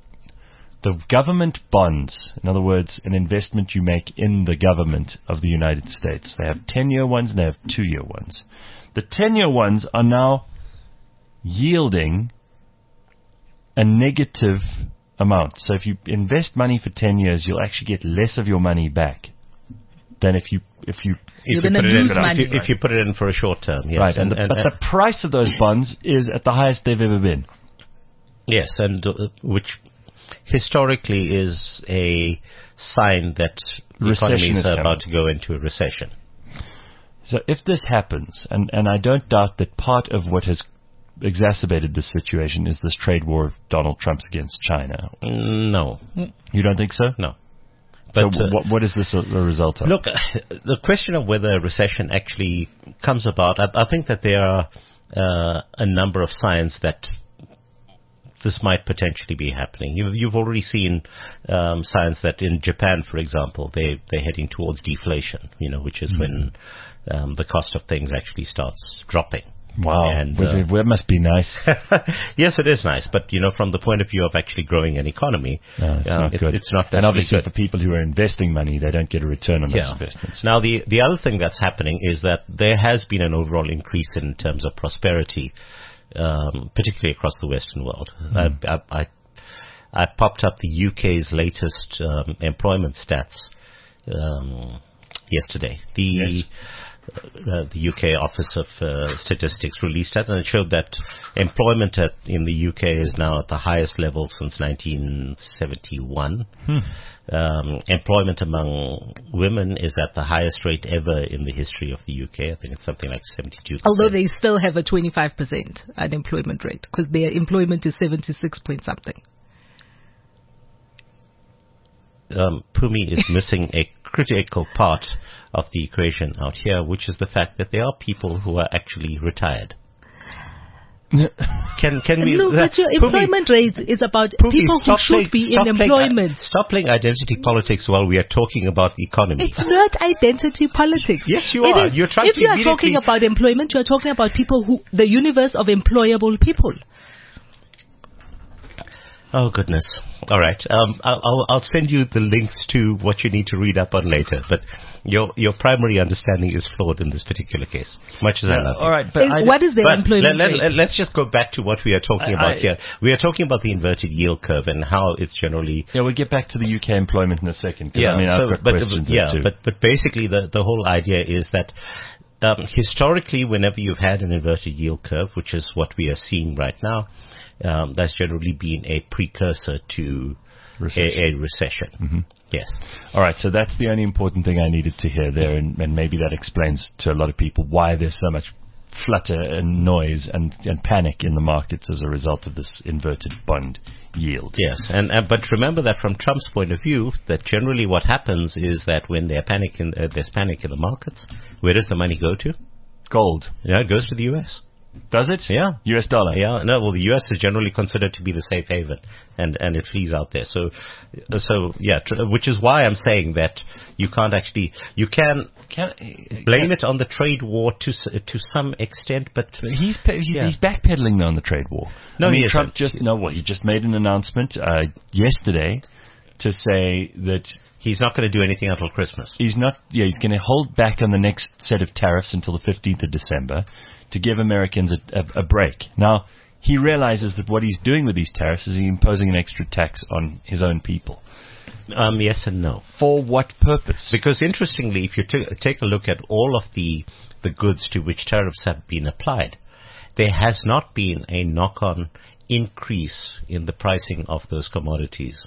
[SPEAKER 2] the government bonds, in other words, an investment you make in the government of the United States. They have ten-year ones and they have two-year ones. The ten-year ones are now yielding a negative amount. So if you invest money for ten years, you'll actually get less of your money back than if you if you
[SPEAKER 4] You're
[SPEAKER 3] if you,
[SPEAKER 4] gonna
[SPEAKER 3] put it
[SPEAKER 4] lose
[SPEAKER 3] in,
[SPEAKER 4] money.
[SPEAKER 3] if, you, if you put it in for a short term, yes.
[SPEAKER 2] Right, and,
[SPEAKER 3] and,
[SPEAKER 2] the,
[SPEAKER 3] and,
[SPEAKER 2] but
[SPEAKER 3] and
[SPEAKER 2] the price of those bonds is at the highest they've ever been.
[SPEAKER 3] Yes, and uh, which historically is a sign that the economy is about to go into a recession.
[SPEAKER 2] So if this happens, and, and I don't doubt that part of what has exacerbated this situation is this trade war of Donald Trump's against China.
[SPEAKER 3] No.
[SPEAKER 2] You don't think so?
[SPEAKER 3] No. But,
[SPEAKER 2] so
[SPEAKER 3] uh,
[SPEAKER 2] what, what is this a, a result of?
[SPEAKER 3] Look, uh, the question of whether a recession actually comes about, I, I think that there are uh, a number of signs that this might potentially be happening. You, you've already seen um, signs that in Japan, for example, they, they're heading towards deflation, you know, which is mm-hmm. when um, the cost of things actually starts dropping.
[SPEAKER 2] Wow,
[SPEAKER 3] and,
[SPEAKER 2] uh, well, it must be nice.
[SPEAKER 3] Yes, it is nice, but you know, from the point of view of actually growing an economy,
[SPEAKER 2] no, it's, um, not
[SPEAKER 3] it's,
[SPEAKER 2] good.
[SPEAKER 3] it's not.
[SPEAKER 2] And obviously,
[SPEAKER 3] good.
[SPEAKER 2] for people who are investing money, they don't get a return on
[SPEAKER 3] yeah.
[SPEAKER 2] those investments.
[SPEAKER 3] Now, the the other thing that's happening is that there has been an overall increase in terms of prosperity, um, particularly across the Western world. Mm. I, I, I I popped up the U K's latest um, employment stats um, yesterday. The
[SPEAKER 2] yes.
[SPEAKER 3] Uh, the U K Office of uh, Statistics released that, and it showed that employment at, in the U K is now at the highest level since nineteen seventy-one. Hmm. Um, employment among women is at the highest rate ever in the history of the U K. I think it's something like seventy-two percent.
[SPEAKER 4] Although they still have a twenty-five percent unemployment rate, because their employment is seventy-six point something.
[SPEAKER 3] Um, Pumi is missing a critical part of the equation out here, which is the fact that there are people who are actually retired. Can can we?
[SPEAKER 4] No, but your employment rate is about
[SPEAKER 3] Pumi,
[SPEAKER 4] people who should
[SPEAKER 3] playing,
[SPEAKER 4] be in
[SPEAKER 3] playing,
[SPEAKER 4] employment.
[SPEAKER 3] uh, stop playing identity politics while we are talking about the economy.
[SPEAKER 4] It's not identity politics.
[SPEAKER 3] Yes, you
[SPEAKER 4] It
[SPEAKER 3] are.
[SPEAKER 4] is-
[SPEAKER 3] You're trying
[SPEAKER 4] if
[SPEAKER 3] to
[SPEAKER 4] you are
[SPEAKER 3] immediately-
[SPEAKER 4] talking about employment, you are talking about people who, the universe of employable people.
[SPEAKER 3] Oh goodness! All right, um, I'll, I'll I'll send you the links to what you need to read up on later. But your your primary understanding is flawed in this particular case. Much as I love you.
[SPEAKER 2] All right, but
[SPEAKER 4] Is-
[SPEAKER 2] I,
[SPEAKER 4] what is their
[SPEAKER 3] But
[SPEAKER 4] employment
[SPEAKER 3] let,
[SPEAKER 4] rate?
[SPEAKER 3] let, let's just go back to what we are talking
[SPEAKER 2] I-
[SPEAKER 3] about
[SPEAKER 2] I-
[SPEAKER 3] here. We are talking about the inverted yield curve and how it's generally.
[SPEAKER 2] yeah, we'll get back to the U K employment in a second. 'Cause,
[SPEAKER 3] Yeah,
[SPEAKER 2] I mean,
[SPEAKER 3] so,
[SPEAKER 2] I've got
[SPEAKER 3] but,
[SPEAKER 2] questions
[SPEAKER 3] yeah,
[SPEAKER 2] there too.
[SPEAKER 3] but but basically the the whole idea is that um, historically, whenever you've had an inverted yield curve, which is what we are seeing right now, um, that's generally been a precursor to
[SPEAKER 2] Recession.
[SPEAKER 3] a, a recession. Mm-hmm. Yes.
[SPEAKER 2] All right, so that's the only important thing I needed to hear there, and, and maybe that explains to a lot of people why there's so much flutter and noise and, and panic in the markets as a result of this inverted bond yield.
[SPEAKER 3] Yes, and uh, but remember that from Trump's point of view, that generally what happens is that when there panic in, uh, there's panic in the markets, where does the money go to?
[SPEAKER 2] Gold.
[SPEAKER 3] Yeah, it goes to the U S.
[SPEAKER 2] Does it?
[SPEAKER 3] Yeah.
[SPEAKER 2] U S dollar.
[SPEAKER 3] Yeah, no, well, the U S is generally considered to be the safe haven, and, and it flees out there. So, uh, so yeah, tr- which is why I'm saying that you can't actually, you can
[SPEAKER 2] Can,
[SPEAKER 3] blame it on the trade war to s- to some extent, but
[SPEAKER 2] He's pe- he's,
[SPEAKER 3] Yeah.
[SPEAKER 2] he's backpedaling now on the trade war.
[SPEAKER 3] No,
[SPEAKER 2] I mean,
[SPEAKER 3] he
[SPEAKER 2] Trump
[SPEAKER 3] isn't.
[SPEAKER 2] just no. Well, he just made an announcement uh, yesterday to say that
[SPEAKER 3] he's not going to do anything until Christmas.
[SPEAKER 2] he's not. Yeah, he's going to hold back on the next set of tariffs until the fifteenth of December to give Americans a, a, a break. Now he realizes that what he's doing with these tariffs is he's imposing an extra tax on his own people.
[SPEAKER 3] Um, yes and no.
[SPEAKER 2] For what purpose?
[SPEAKER 3] Because interestingly, if you t- take a look at all of the the goods to which tariffs have been applied, there has not been a knock-on increase in the pricing of those commodities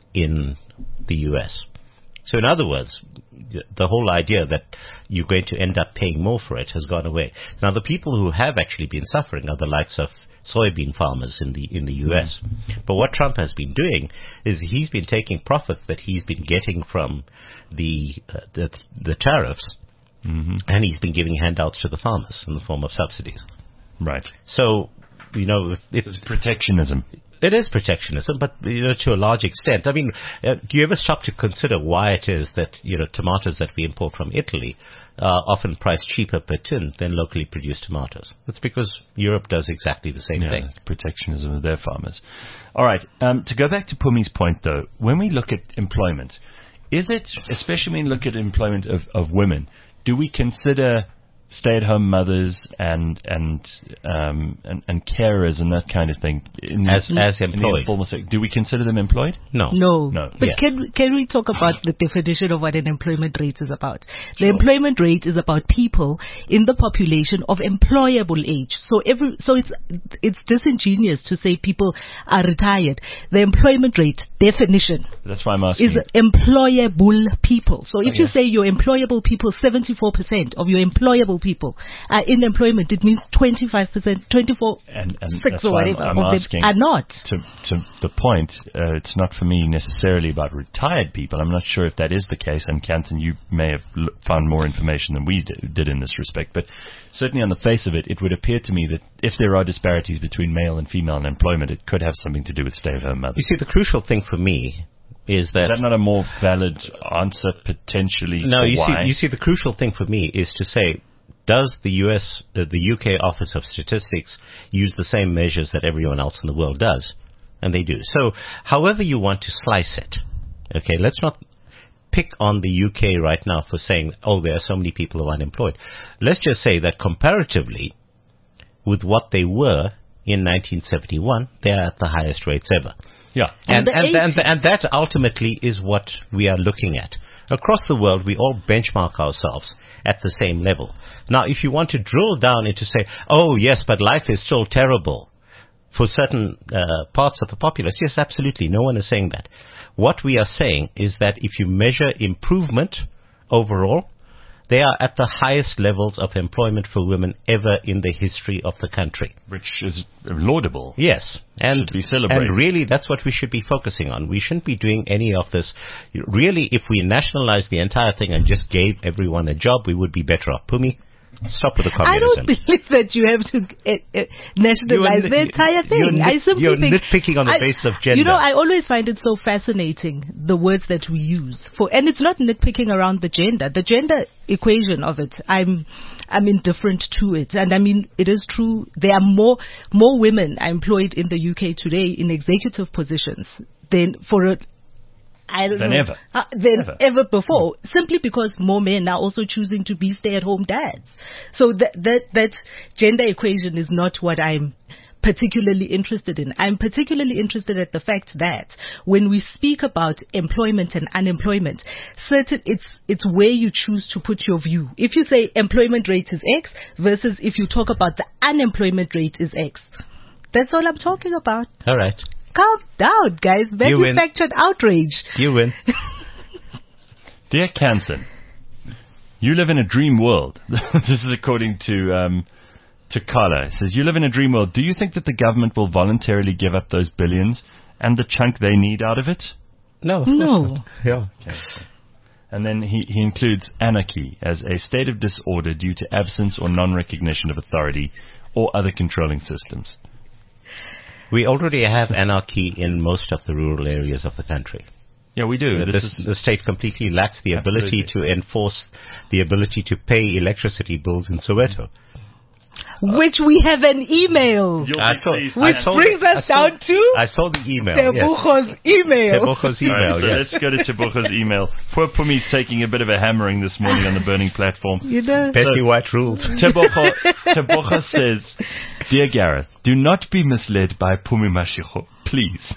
[SPEAKER 3] in the U S. So in other words, the whole idea that you're going to end up paying more for it has gone away. Now, the people who have actually been suffering are the likes of soybean farmers in the in the U S. But what Trump has been doing is he's been taking profit that he's been getting from the uh, the, the tariffs,
[SPEAKER 2] Mm-hmm.
[SPEAKER 3] and he's been giving handouts to the farmers in the form of subsidies.
[SPEAKER 2] Right.
[SPEAKER 3] So, you know, it's
[SPEAKER 2] It's protectionism.
[SPEAKER 3] it is protectionism, but you know, to a large extent. I mean, uh, do you ever stop to consider why it is that you know tomatoes that we import from Italy are often priced cheaper per tin than locally produced tomatoes? It's because Europe does exactly the same
[SPEAKER 2] Yeah,
[SPEAKER 3] thing.
[SPEAKER 2] protectionism of their farmers. All right. Um, to go back to Pumi's point, though, when we look at employment, is it, especially when we look at employment of, of women, do we consider stay-at-home mothers and and um, and, and carers and that kind of thing in
[SPEAKER 3] As-
[SPEAKER 2] the,
[SPEAKER 3] as
[SPEAKER 2] in the
[SPEAKER 3] employed.
[SPEAKER 2] informal sector? Do we consider them employed?
[SPEAKER 3] No.
[SPEAKER 4] No.
[SPEAKER 2] No.
[SPEAKER 4] But
[SPEAKER 3] Yeah.
[SPEAKER 4] can can we talk about the definition of what an employment rate is about? The employment rate is about people in the population of employable age. So every so it's it's disingenuous to say people are retired. The employment rate definition
[SPEAKER 2] That's why I'm asking.
[SPEAKER 4] is employable people. So if you
[SPEAKER 2] Okay.
[SPEAKER 4] say your employable people, seventy-four percent of your employable people are in employment, it means twenty-five percent, twenty-four,
[SPEAKER 2] and, and
[SPEAKER 4] six
[SPEAKER 2] that's
[SPEAKER 4] or
[SPEAKER 2] why I'm,
[SPEAKER 4] whatever
[SPEAKER 2] I'm
[SPEAKER 4] of
[SPEAKER 2] asking
[SPEAKER 4] them are not.
[SPEAKER 2] to to the point. Uh, it's not for me necessarily about retired people. I'm not sure if that is the case. And Canton, you may have l- found more information than we d- did in this respect. But certainly, on the face of it, it would appear to me that if there are disparities between male and female in employment, it could have something to do with stay-at-home
[SPEAKER 3] You
[SPEAKER 2] mothers.
[SPEAKER 3] see, the crucial thing for me is
[SPEAKER 2] Is
[SPEAKER 3] that
[SPEAKER 2] that not a more valid answer potentially?
[SPEAKER 3] no,
[SPEAKER 2] for
[SPEAKER 3] you
[SPEAKER 2] why?
[SPEAKER 3] see, you see, the crucial thing for me is to say, does the U S, uh, the U K Office of Statistics use the same measures that everyone else in the world does? And they do. So, however you want to slice it, okay, let's not pick on the U K right now for saying, oh, there are so many people who are unemployed. Let's just say that comparatively with what they were in nineteen seventy-one, they're at the highest rates ever.
[SPEAKER 2] yeah.
[SPEAKER 3] And,
[SPEAKER 4] the
[SPEAKER 3] and,
[SPEAKER 4] age-
[SPEAKER 3] and, and that ultimately is what we are looking at. Across the world, we all benchmark ourselves at the same level. Now, if you want to drill down into say, oh, yes, but life is still terrible for certain uh, parts of the populace, yes, absolutely. No one is saying that. What we are saying is that if you measure improvement overall, they are at the highest levels of employment for women ever in the history of the country.
[SPEAKER 2] Which is laudable.
[SPEAKER 3] Yes, and
[SPEAKER 2] Should be celebrated.
[SPEAKER 3] and really, that's what we should be focusing on. We shouldn't be doing any of this. Really, if we nationalized the entire thing and just gave everyone a job, we would be better off. Pumi? Stop with the
[SPEAKER 4] I
[SPEAKER 3] communism.
[SPEAKER 4] don't believe that you have to uh, uh, nationalize
[SPEAKER 3] You're
[SPEAKER 4] the
[SPEAKER 3] nit-
[SPEAKER 4] entire thing.
[SPEAKER 3] you're nit-
[SPEAKER 4] I simply
[SPEAKER 3] you're
[SPEAKER 4] think
[SPEAKER 3] nitpicking on the
[SPEAKER 4] I-
[SPEAKER 3] basis of gender.
[SPEAKER 4] You know, I always find it so fascinating, the words that we use for, and it's not nitpicking around the gender. The gender equation of it, I'm, I'm indifferent to it, and I mean, it is true. There are more, more women are employed in the U K today in executive positions than for a I don't
[SPEAKER 2] Than
[SPEAKER 4] know,
[SPEAKER 2] ever.
[SPEAKER 4] Uh, than
[SPEAKER 2] Ever.
[SPEAKER 4] ever before, simply because more men are also choosing to be stay-at-home dads. So that that that gender equation is not what I'm particularly interested in. I'm particularly interested at the fact that when we speak about employment and unemployment, certain it's it's where you choose to put your view. If you say employment rate is X versus if you talk about the unemployment rate is X, that's all I'm talking about.
[SPEAKER 3] All right.
[SPEAKER 4] Calm down, guys.
[SPEAKER 3] You win.
[SPEAKER 4] Manufactured outrage.
[SPEAKER 3] You win.
[SPEAKER 2] Dear Canton, you live in a dream world. This is according to um, to Carla. It says, you live in a dream world. Do you think that the government will voluntarily give up those billions and the chunk they need out of it?
[SPEAKER 3] No, of course
[SPEAKER 4] No.
[SPEAKER 3] not. Yeah.
[SPEAKER 2] Okay. And then he, he includes anarchy as a state of disorder due to absence or non-recognition of authority or other controlling systems.
[SPEAKER 3] We already have anarchy in most of the rural areas of the country.
[SPEAKER 2] Yeah, we do.
[SPEAKER 3] The,
[SPEAKER 2] This
[SPEAKER 3] the-
[SPEAKER 2] is,
[SPEAKER 3] the state completely lacks the ability
[SPEAKER 2] Absolutely.
[SPEAKER 3] to enforce the ability to pay electricity bills in Soweto.
[SPEAKER 4] Which we have an email.
[SPEAKER 2] You'll
[SPEAKER 3] I
[SPEAKER 2] be
[SPEAKER 3] saw-
[SPEAKER 2] pleased.
[SPEAKER 3] I
[SPEAKER 4] Which
[SPEAKER 3] saw
[SPEAKER 4] brings
[SPEAKER 3] the- I
[SPEAKER 4] us
[SPEAKER 3] saw-
[SPEAKER 4] down to
[SPEAKER 3] I saw the email. Yes.
[SPEAKER 4] Tebogo's email.
[SPEAKER 3] Tebogo's
[SPEAKER 2] All right,
[SPEAKER 3] email,
[SPEAKER 2] so
[SPEAKER 3] yes.
[SPEAKER 2] let's go to Tebogo's email. Poor Pumi's taking a bit of a hammering this morning on the burning platform.
[SPEAKER 4] You know,
[SPEAKER 3] Betty White rules.
[SPEAKER 2] Tebogo, Tebogo says, Dear Gareth, do not be misled by Pumi Mashiko, please.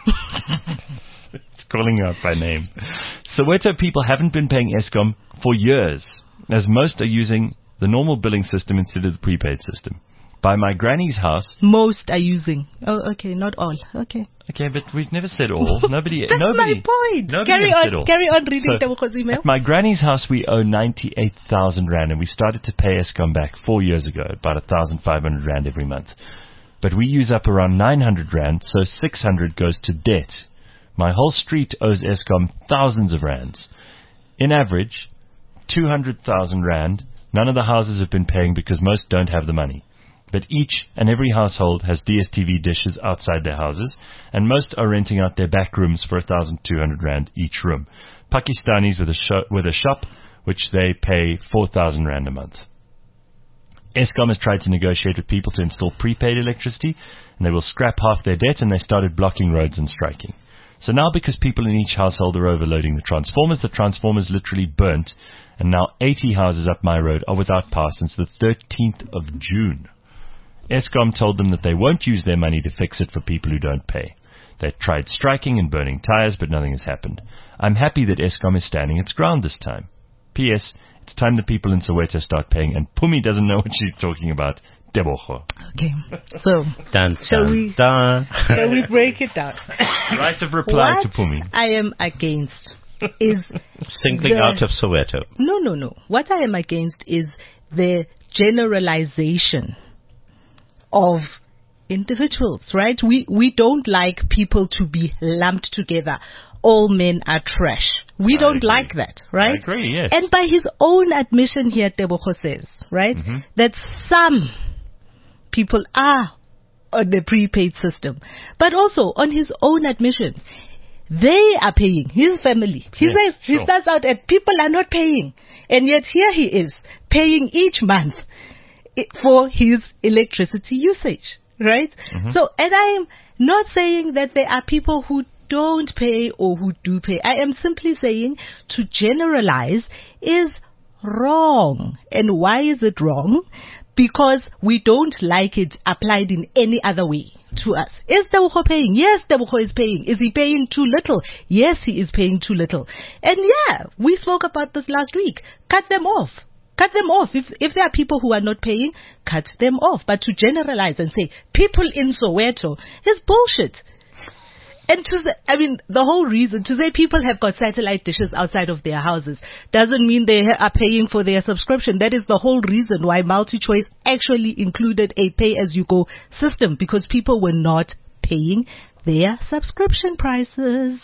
[SPEAKER 2] It's calling you out by name. Soweto people haven't been paying Eskom for years, as most are using the normal billing system instead of the prepaid system. By my granny's house,
[SPEAKER 4] most are using. Oh, okay, not all. Okay.
[SPEAKER 2] okay, but we've never said all. Nobody,
[SPEAKER 4] That's
[SPEAKER 2] nobody,
[SPEAKER 4] my point.
[SPEAKER 2] nobody
[SPEAKER 4] Carry
[SPEAKER 2] has said
[SPEAKER 4] on.
[SPEAKER 2] all.
[SPEAKER 4] Carry on reading
[SPEAKER 2] So,
[SPEAKER 4] Tebogo's email.
[SPEAKER 2] At my granny's house, we owe ninety-eight thousand rand, and we started to pay Eskom back four years ago, about one thousand five hundred rand every month. But we use up around nine hundred rand, so six hundred goes to debt. My whole street owes Eskom thousands of rands. In average, two hundred thousand rand. None of the houses have been paying because most don't have the money. But each and every household has D S T V dishes outside their houses, and most are renting out their back rooms for one thousand two hundred rand each room. Pakistanis with a, sho- with a shop, which they pay four thousand rand a month. Eskom has tried to negotiate with people to install prepaid electricity, and they will scrap half their debt, and they started blocking roads and striking. So now, because people in each household are overloading the transformers, the transformers literally burnt, and now eighty houses up my road are without power since the thirteenth of June. Eskom told them that they won't use their money to fix it for people who don't pay. They've tried striking and burning tires, but nothing has happened. I'm happy that Eskom is standing its ground this time. P S. It's time the people in Soweto start paying, and Pumi doesn't know what she's talking about. Tebogo.
[SPEAKER 4] Okay. So,
[SPEAKER 3] Dun,
[SPEAKER 4] Shall
[SPEAKER 3] dun,
[SPEAKER 4] we-
[SPEAKER 3] dun.
[SPEAKER 4] shall we break it down?
[SPEAKER 2] Right of reply
[SPEAKER 4] what
[SPEAKER 2] to Pumi.
[SPEAKER 4] I am against is
[SPEAKER 3] Singling
[SPEAKER 4] the-
[SPEAKER 3] out of Soweto.
[SPEAKER 4] no, no, no. What I am against is the generalization of individuals, right? We we don't like people to be lumped together. All men are trash. We
[SPEAKER 2] I
[SPEAKER 4] don't
[SPEAKER 2] agree.
[SPEAKER 4] like that, right?
[SPEAKER 2] I agree, yes.
[SPEAKER 4] And by his own admission here, Tebogo says, right,
[SPEAKER 2] Mm-hmm.
[SPEAKER 4] that some people are on the prepaid system, but also on his own admission, they are paying, his family. He
[SPEAKER 2] Yes,
[SPEAKER 4] says, he
[SPEAKER 2] sure.
[SPEAKER 4] starts out at people are not paying, and yet here he is paying each month i- for his electricity usage, right?
[SPEAKER 2] Mm-hmm.
[SPEAKER 4] So, and I am not saying that there are people who don't pay or who do pay. I am simply saying to generalize is wrong. And why is it wrong? Because we don't like it applied in any other way to us. Is Tebogo paying? Yes, Tebogo is paying. Is he paying too little? Yes, he is paying too little. And yeah, we spoke about this last week. Cut them off. Cut them off. If if there are people who are not paying, cut them off. But to generalize and say people in Soweto is bullshit. And to the, I mean, the whole reason to say people have got satellite dishes outside of their houses doesn't mean they ha- are paying for their subscription. That is the whole reason why MultiChoice actually included a pay-as-you-go system, because people were not paying their subscription prices.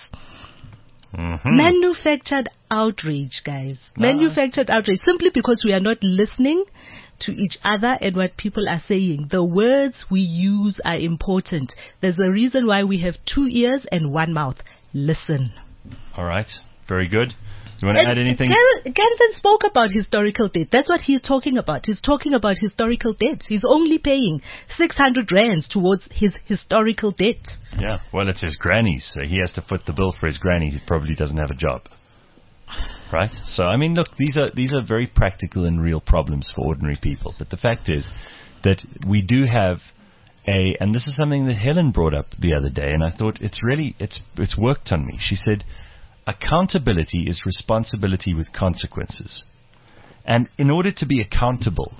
[SPEAKER 2] Mm-hmm.
[SPEAKER 4] Manufactured outrage, guys. Manufactured outrage. Simply because we are not listening to each other and what people are saying. The words we use are important. There's a reason why we have two ears and one mouth. Listen.
[SPEAKER 2] All right. Very good. You want to
[SPEAKER 4] And
[SPEAKER 2] add anything?
[SPEAKER 4] Ganson spoke about historical debt. That's what he's talking about. He's talking about historical debt. He's only paying six hundred rands towards his historical debt.
[SPEAKER 2] Yeah. Well, it's his granny's. So he has to foot the bill for his granny who probably doesn't have a job. Right? So, I mean, look, these are these are very practical and real problems for ordinary people. But the fact is that we do have a, and this is something that Helen brought up the other day, and I thought it's really, it's it's worked on me. She said, accountability is responsibility with consequences. And in order to be accountable,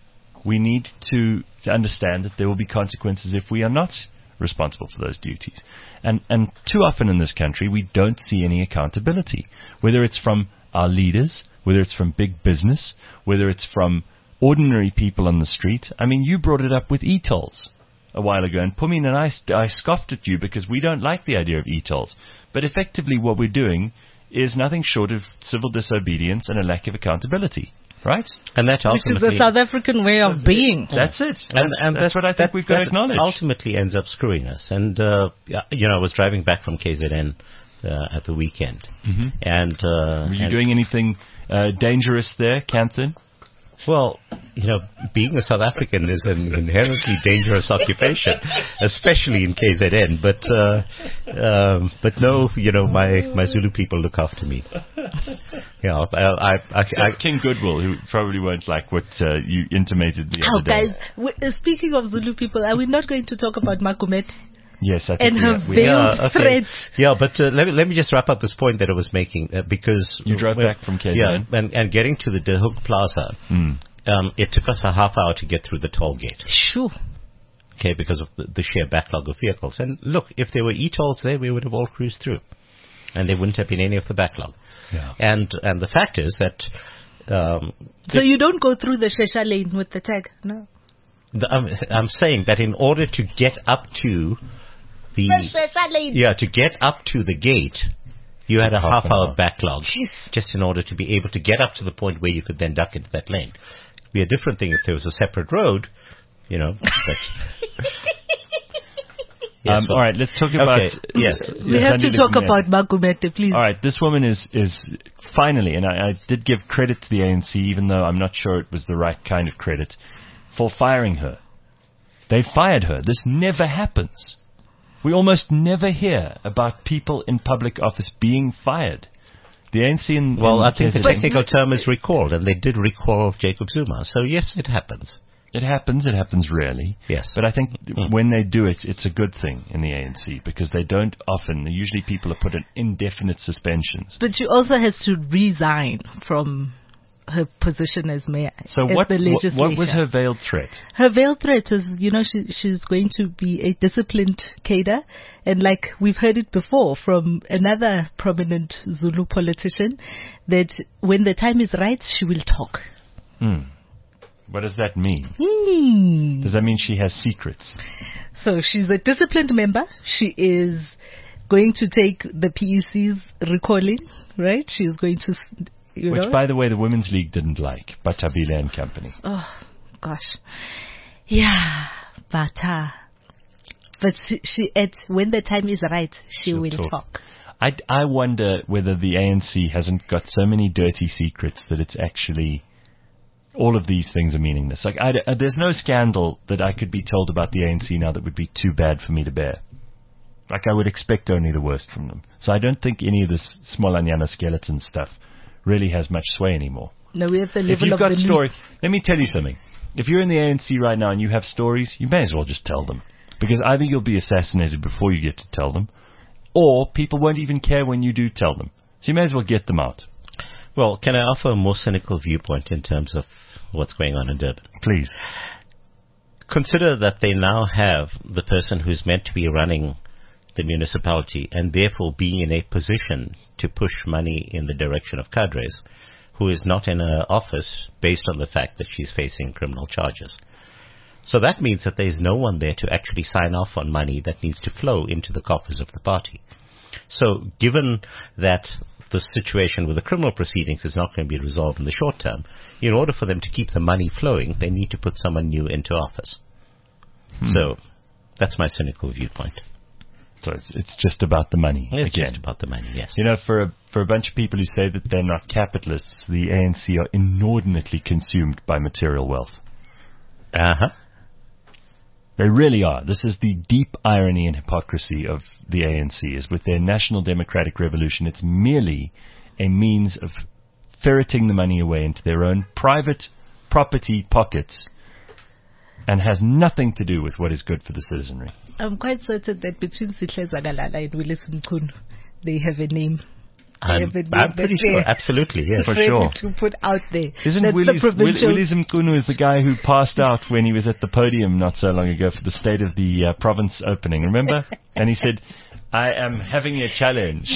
[SPEAKER 2] we need to, to understand that there will be consequences if we are not responsible for those duties. And and too often in this country, we don't see any accountability, whether it's from our leaders, whether it's from big business, whether it's from ordinary people on the street. I mean, you brought it up with e-tolls a while ago, and Pumin and I, I scoffed at you because we don't like the idea of e-tolls. But effectively what we're doing is nothing short of civil disobedience and a lack of accountability. Right?
[SPEAKER 3] And that
[SPEAKER 4] Which is
[SPEAKER 3] ultimately...
[SPEAKER 4] the South African way of being.
[SPEAKER 2] That's it. That's,
[SPEAKER 3] and, and
[SPEAKER 2] that's
[SPEAKER 3] that,
[SPEAKER 2] what I think
[SPEAKER 3] that,
[SPEAKER 2] we've got
[SPEAKER 3] that
[SPEAKER 2] to acknowledge.
[SPEAKER 3] Ultimately ends up screwing us. And, uh, you know, I was driving back from K Z N uh, at the weekend.
[SPEAKER 2] Mm-hmm.
[SPEAKER 3] And... Uh,
[SPEAKER 2] Were you
[SPEAKER 3] and
[SPEAKER 2] doing anything uh, dangerous there, Canthan?
[SPEAKER 3] Well, you know, being a South African is an inherently dangerous occupation, especially in K Z N. But, uh, um, but no, you know, my, my Zulu people look after me. Yeah, I, I, I, I
[SPEAKER 2] King Goodwill, who probably won't like what uh, you intimated the
[SPEAKER 4] Oh,
[SPEAKER 2] other day.
[SPEAKER 4] guys, w- uh, speaking of Zulu people, are we not going to talk about Makumet
[SPEAKER 2] Yes, I think
[SPEAKER 4] and
[SPEAKER 2] we
[SPEAKER 4] her
[SPEAKER 2] are. We-
[SPEAKER 4] veiled
[SPEAKER 3] yeah, okay.
[SPEAKER 4] threat?
[SPEAKER 3] Yeah, but uh, let me let me just wrap up this point that I was making uh, because
[SPEAKER 2] You drove
[SPEAKER 3] when-
[SPEAKER 2] back from K Z N?
[SPEAKER 3] Yeah, and, and getting to the De Hoek Plaza,
[SPEAKER 2] Mm.
[SPEAKER 3] um, it took us a half hour to get through the toll gate.
[SPEAKER 4] Sure.
[SPEAKER 3] Okay, because of the, the sheer backlog of vehicles. And look, if there were e-tolls there, we would have all cruised through, and there wouldn't have been any of the backlog.
[SPEAKER 2] Yeah.
[SPEAKER 3] And and the fact is that. Um,
[SPEAKER 4] So you don't go through the Shesha lane with the tag, no?
[SPEAKER 3] the, I'm, I'm saying that in order to get up to the
[SPEAKER 4] Shesha lane.
[SPEAKER 3] yeah to get up to the gate, you had a
[SPEAKER 2] half
[SPEAKER 3] half
[SPEAKER 2] an
[SPEAKER 3] hour
[SPEAKER 2] hour.
[SPEAKER 3] backlog
[SPEAKER 4] Jeez.
[SPEAKER 3] just in order to be able to get up to the point where you could then duck into that lane. It'd be a different thing if there was a separate road, you know. But yes,
[SPEAKER 2] Um,
[SPEAKER 3] well,
[SPEAKER 2] all right, let's talk about...
[SPEAKER 3] okay, yes.
[SPEAKER 4] We have to
[SPEAKER 2] Sandile
[SPEAKER 4] talk
[SPEAKER 2] Gumede.
[SPEAKER 4] about Makumete, please.
[SPEAKER 2] All right, this woman is, is finally, and I, I did give credit to the A N C, even though I'm not sure it was the right kind of credit, for firing her. They fired her. This never happens. We almost never hear about people in public office being fired. The A N C in...
[SPEAKER 3] Well,
[SPEAKER 2] in
[SPEAKER 3] I think the
[SPEAKER 2] K Z N
[SPEAKER 3] technical term is recalled, and they did recall Jacob Zuma. So yes, it happens.
[SPEAKER 2] It happens. It happens rarely.
[SPEAKER 3] Yes.
[SPEAKER 2] But I think when they do it, it's a good thing in the A N C because they don't often. Usually people are put in indefinite suspensions.
[SPEAKER 4] But she also has to resign from her position as mayor.
[SPEAKER 2] So
[SPEAKER 4] at
[SPEAKER 2] what,
[SPEAKER 4] the
[SPEAKER 2] what,
[SPEAKER 4] legislature.
[SPEAKER 2] what was her veiled threat?
[SPEAKER 4] Her veiled threat is, you know, she, she's going to be a disciplined cadre. And like we've heard it before from another prominent Zulu politician, that when the time is right, she will talk.
[SPEAKER 2] Hmm. What does that mean?
[SPEAKER 4] Hmm.
[SPEAKER 2] Does that mean she has secrets?
[SPEAKER 4] So she's a disciplined member. She is going to take the P E C's recalling, right? She's going to, you
[SPEAKER 2] Which,
[SPEAKER 4] know.
[SPEAKER 2] by the way, the Women's League didn't like. Batabile and Company.
[SPEAKER 4] Oh, gosh. Yeah, but, uh, but she, she, at, when the time is right, she
[SPEAKER 2] She'll
[SPEAKER 4] will
[SPEAKER 2] talk.
[SPEAKER 4] talk.
[SPEAKER 2] I, I wonder whether the A N C hasn't got so many dirty secrets that it's actually... all of these things are meaningless. Like, I, uh, there's no scandal that I could be told about the A N C now that would be too bad for me to bear. Like, I would expect only the worst from them. So I don't think any of this Smolanyana skeleton stuff really has much sway anymore.
[SPEAKER 4] No, we have the
[SPEAKER 2] If
[SPEAKER 4] level
[SPEAKER 2] you've
[SPEAKER 4] of
[SPEAKER 2] got
[SPEAKER 4] the
[SPEAKER 2] stories,
[SPEAKER 4] news.
[SPEAKER 2] let me tell you something. If you're in the A N C right now and you have stories, you may as well just tell them. Because either you'll be assassinated before you get to tell them, or people won't even care when you do tell them. So you may as well get them out.
[SPEAKER 3] Well, can I offer a more cynical viewpoint in terms of what's going on in Durban?
[SPEAKER 2] Please.
[SPEAKER 3] Consider that they now have the person who's meant to be running the municipality and therefore being in a position to push money in the direction of cadres, who is not in her office based on the fact that she's facing criminal charges. So that means that there's no one there to actually sign off on money that needs to flow into the coffers of the party. So given that the situation with the criminal proceedings is not going to be resolved in the short term, in order for them to keep the money flowing, they need to put someone new into office. Hmm. So that's my cynical viewpoint.
[SPEAKER 2] So it's, it's just about the money.
[SPEAKER 3] It's
[SPEAKER 2] again.
[SPEAKER 3] just about the money, yes.
[SPEAKER 2] You know, for a, for a bunch of people who say that they're not capitalists, the A N C are inordinately consumed by material wealth.
[SPEAKER 3] Uh-huh.
[SPEAKER 2] They really are. This is the deep irony and hypocrisy of the A N C, is with their National Democratic Revolution, it's merely a means of ferreting the money away into their own private property pockets and has nothing to do with what is good for the citizenry.
[SPEAKER 4] I'm quite certain that between Sihle Zagalala and Willis Mkhunu, they have a name.
[SPEAKER 3] I'm, I'm pretty sure, absolutely, yes.
[SPEAKER 2] For sure.
[SPEAKER 4] To put out there.
[SPEAKER 2] Isn't
[SPEAKER 4] That's
[SPEAKER 2] Willis,
[SPEAKER 4] the provincial...
[SPEAKER 2] Willis Mkhunu is the guy who passed out when he was at the podium not so long ago for the State of the uh, Province opening, remember? And he said, I am having a challenge.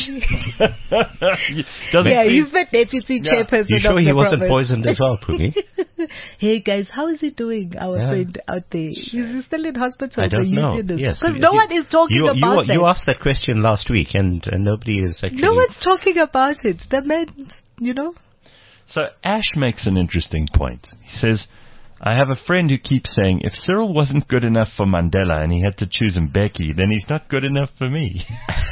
[SPEAKER 4] yeah, he's the deputy
[SPEAKER 2] yeah.
[SPEAKER 4] chairperson
[SPEAKER 3] You sure
[SPEAKER 4] of
[SPEAKER 3] he
[SPEAKER 4] the
[SPEAKER 3] wasn't
[SPEAKER 4] province.
[SPEAKER 3] poisoned as well, Pumi?
[SPEAKER 4] Hey guys, how is he doing, our
[SPEAKER 3] yeah.
[SPEAKER 4] friend out there? Is he still in hospital?
[SPEAKER 3] I don't know.
[SPEAKER 4] Because
[SPEAKER 3] Yes.
[SPEAKER 4] no one is talking
[SPEAKER 3] you,
[SPEAKER 4] about
[SPEAKER 3] you,
[SPEAKER 4] that.
[SPEAKER 3] You asked that question last week and, and nobody is actually...
[SPEAKER 4] No one's talking about it. The man, you know...
[SPEAKER 2] So Ash makes an interesting point. He says, I have a friend who keeps saying, if Cyril wasn't good enough for Mandela and he had to choose Mbeki, then he's not good enough for me.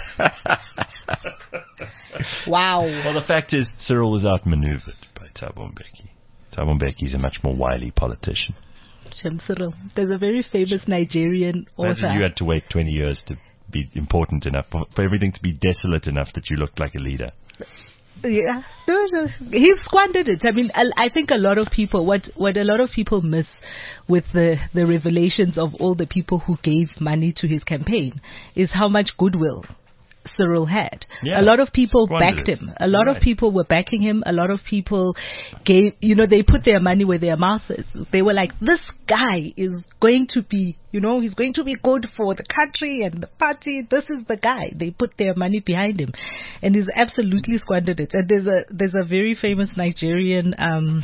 [SPEAKER 4] Wow.
[SPEAKER 2] Well, the fact is, Cyril was outmaneuvered by Thabo Mbeki. Thabo Mbeki is a much more wily politician.
[SPEAKER 4] Shem Cyril. There's a very famous Nigerian author.
[SPEAKER 2] Imagine you had to wait twenty years to be important enough, for, for everything to be desolate enough that you looked like a leader.
[SPEAKER 4] Yeah, he squandered it. I mean, I, I think a lot of people, what what a lot of people miss with the the revelations of all the people who gave money to his campaign is how much goodwill Cyril had.
[SPEAKER 2] Yeah,
[SPEAKER 4] a lot of people
[SPEAKER 2] squandered
[SPEAKER 4] backed
[SPEAKER 2] it.
[SPEAKER 4] him. A lot
[SPEAKER 2] Right.
[SPEAKER 4] of people were backing him. A lot of people gave, you know, they put their money where their mouth is. They were like, this guy is going to be, you know, he's going to be good for the country and the party. This is the guy. They put their money behind him, and he's absolutely squandered it. And there's a there's a very famous Nigerian um,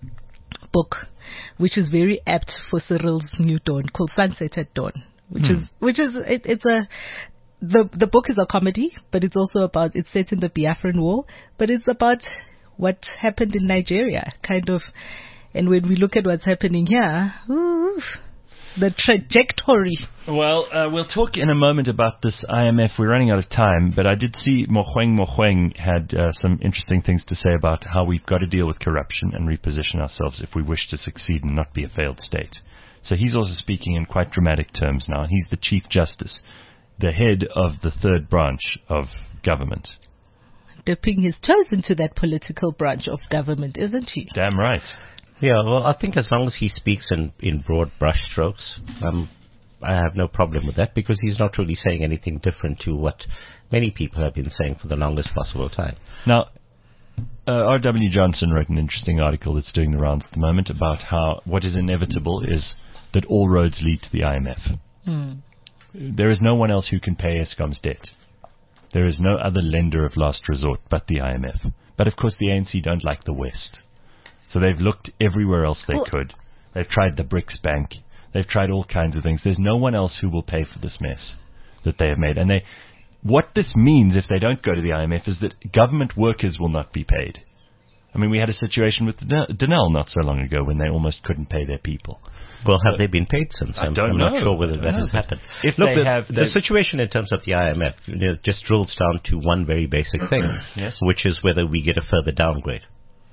[SPEAKER 4] book which is very apt for Cyril's new dawn called Sunset at Dawn, which
[SPEAKER 2] Hmm.
[SPEAKER 4] is which is it, it's a The the book is a comedy, but it's also about, it's set in the Biafran War, but it's about what happened in Nigeria, kind of. And when we look at what's happening here, oof, the trajectory.
[SPEAKER 2] Well, uh, we'll talk in a moment about this I M F. We're running out of time, but I did see Mogoeng Mogoeng had uh, some interesting things to say about how we've got to deal with corruption and reposition ourselves if we wish to succeed and not be a failed state. So he's also speaking in quite dramatic terms now. He's the Chief Justice, the head of the third branch of government.
[SPEAKER 4] Dipping his toes into that political branch of government, isn't he?
[SPEAKER 2] Damn right.
[SPEAKER 3] Yeah, well, I think as long as he speaks in, in broad brushstrokes, um, I have no problem with that, because he's not really saying anything different to what many people have been saying for the longest possible time.
[SPEAKER 2] Now, uh, R W Johnson wrote an interesting article that's doing the rounds at the moment about how what is inevitable is that all roads lead to the I M F.
[SPEAKER 4] Hmm.
[SPEAKER 2] There is no one else who can pay Eskom's debt. There is no other lender of last resort but the I M F. But of course the A N C don't like the West. So they've looked everywhere else they
[SPEAKER 4] Well,
[SPEAKER 2] could. They've tried the BRICS Bank. They've tried all kinds of things. There's no one else who will pay for this mess that they have made. And they, what this means if they don't go to the I M F is that government workers will not be paid. I mean, we had a situation with Denel not so long ago when they almost couldn't pay their people.
[SPEAKER 3] Well, have they been paid since?
[SPEAKER 2] I
[SPEAKER 3] I'm,
[SPEAKER 2] don't
[SPEAKER 3] I'm
[SPEAKER 2] know.
[SPEAKER 3] not sure whether that
[SPEAKER 2] know.
[SPEAKER 3] has happened.
[SPEAKER 2] If
[SPEAKER 3] Look,
[SPEAKER 2] they
[SPEAKER 3] the,
[SPEAKER 2] have,
[SPEAKER 3] the situation in terms of the I M F, you know, just drills down to one very basic thing,
[SPEAKER 2] Yes.
[SPEAKER 3] which is whether we get a further downgrade.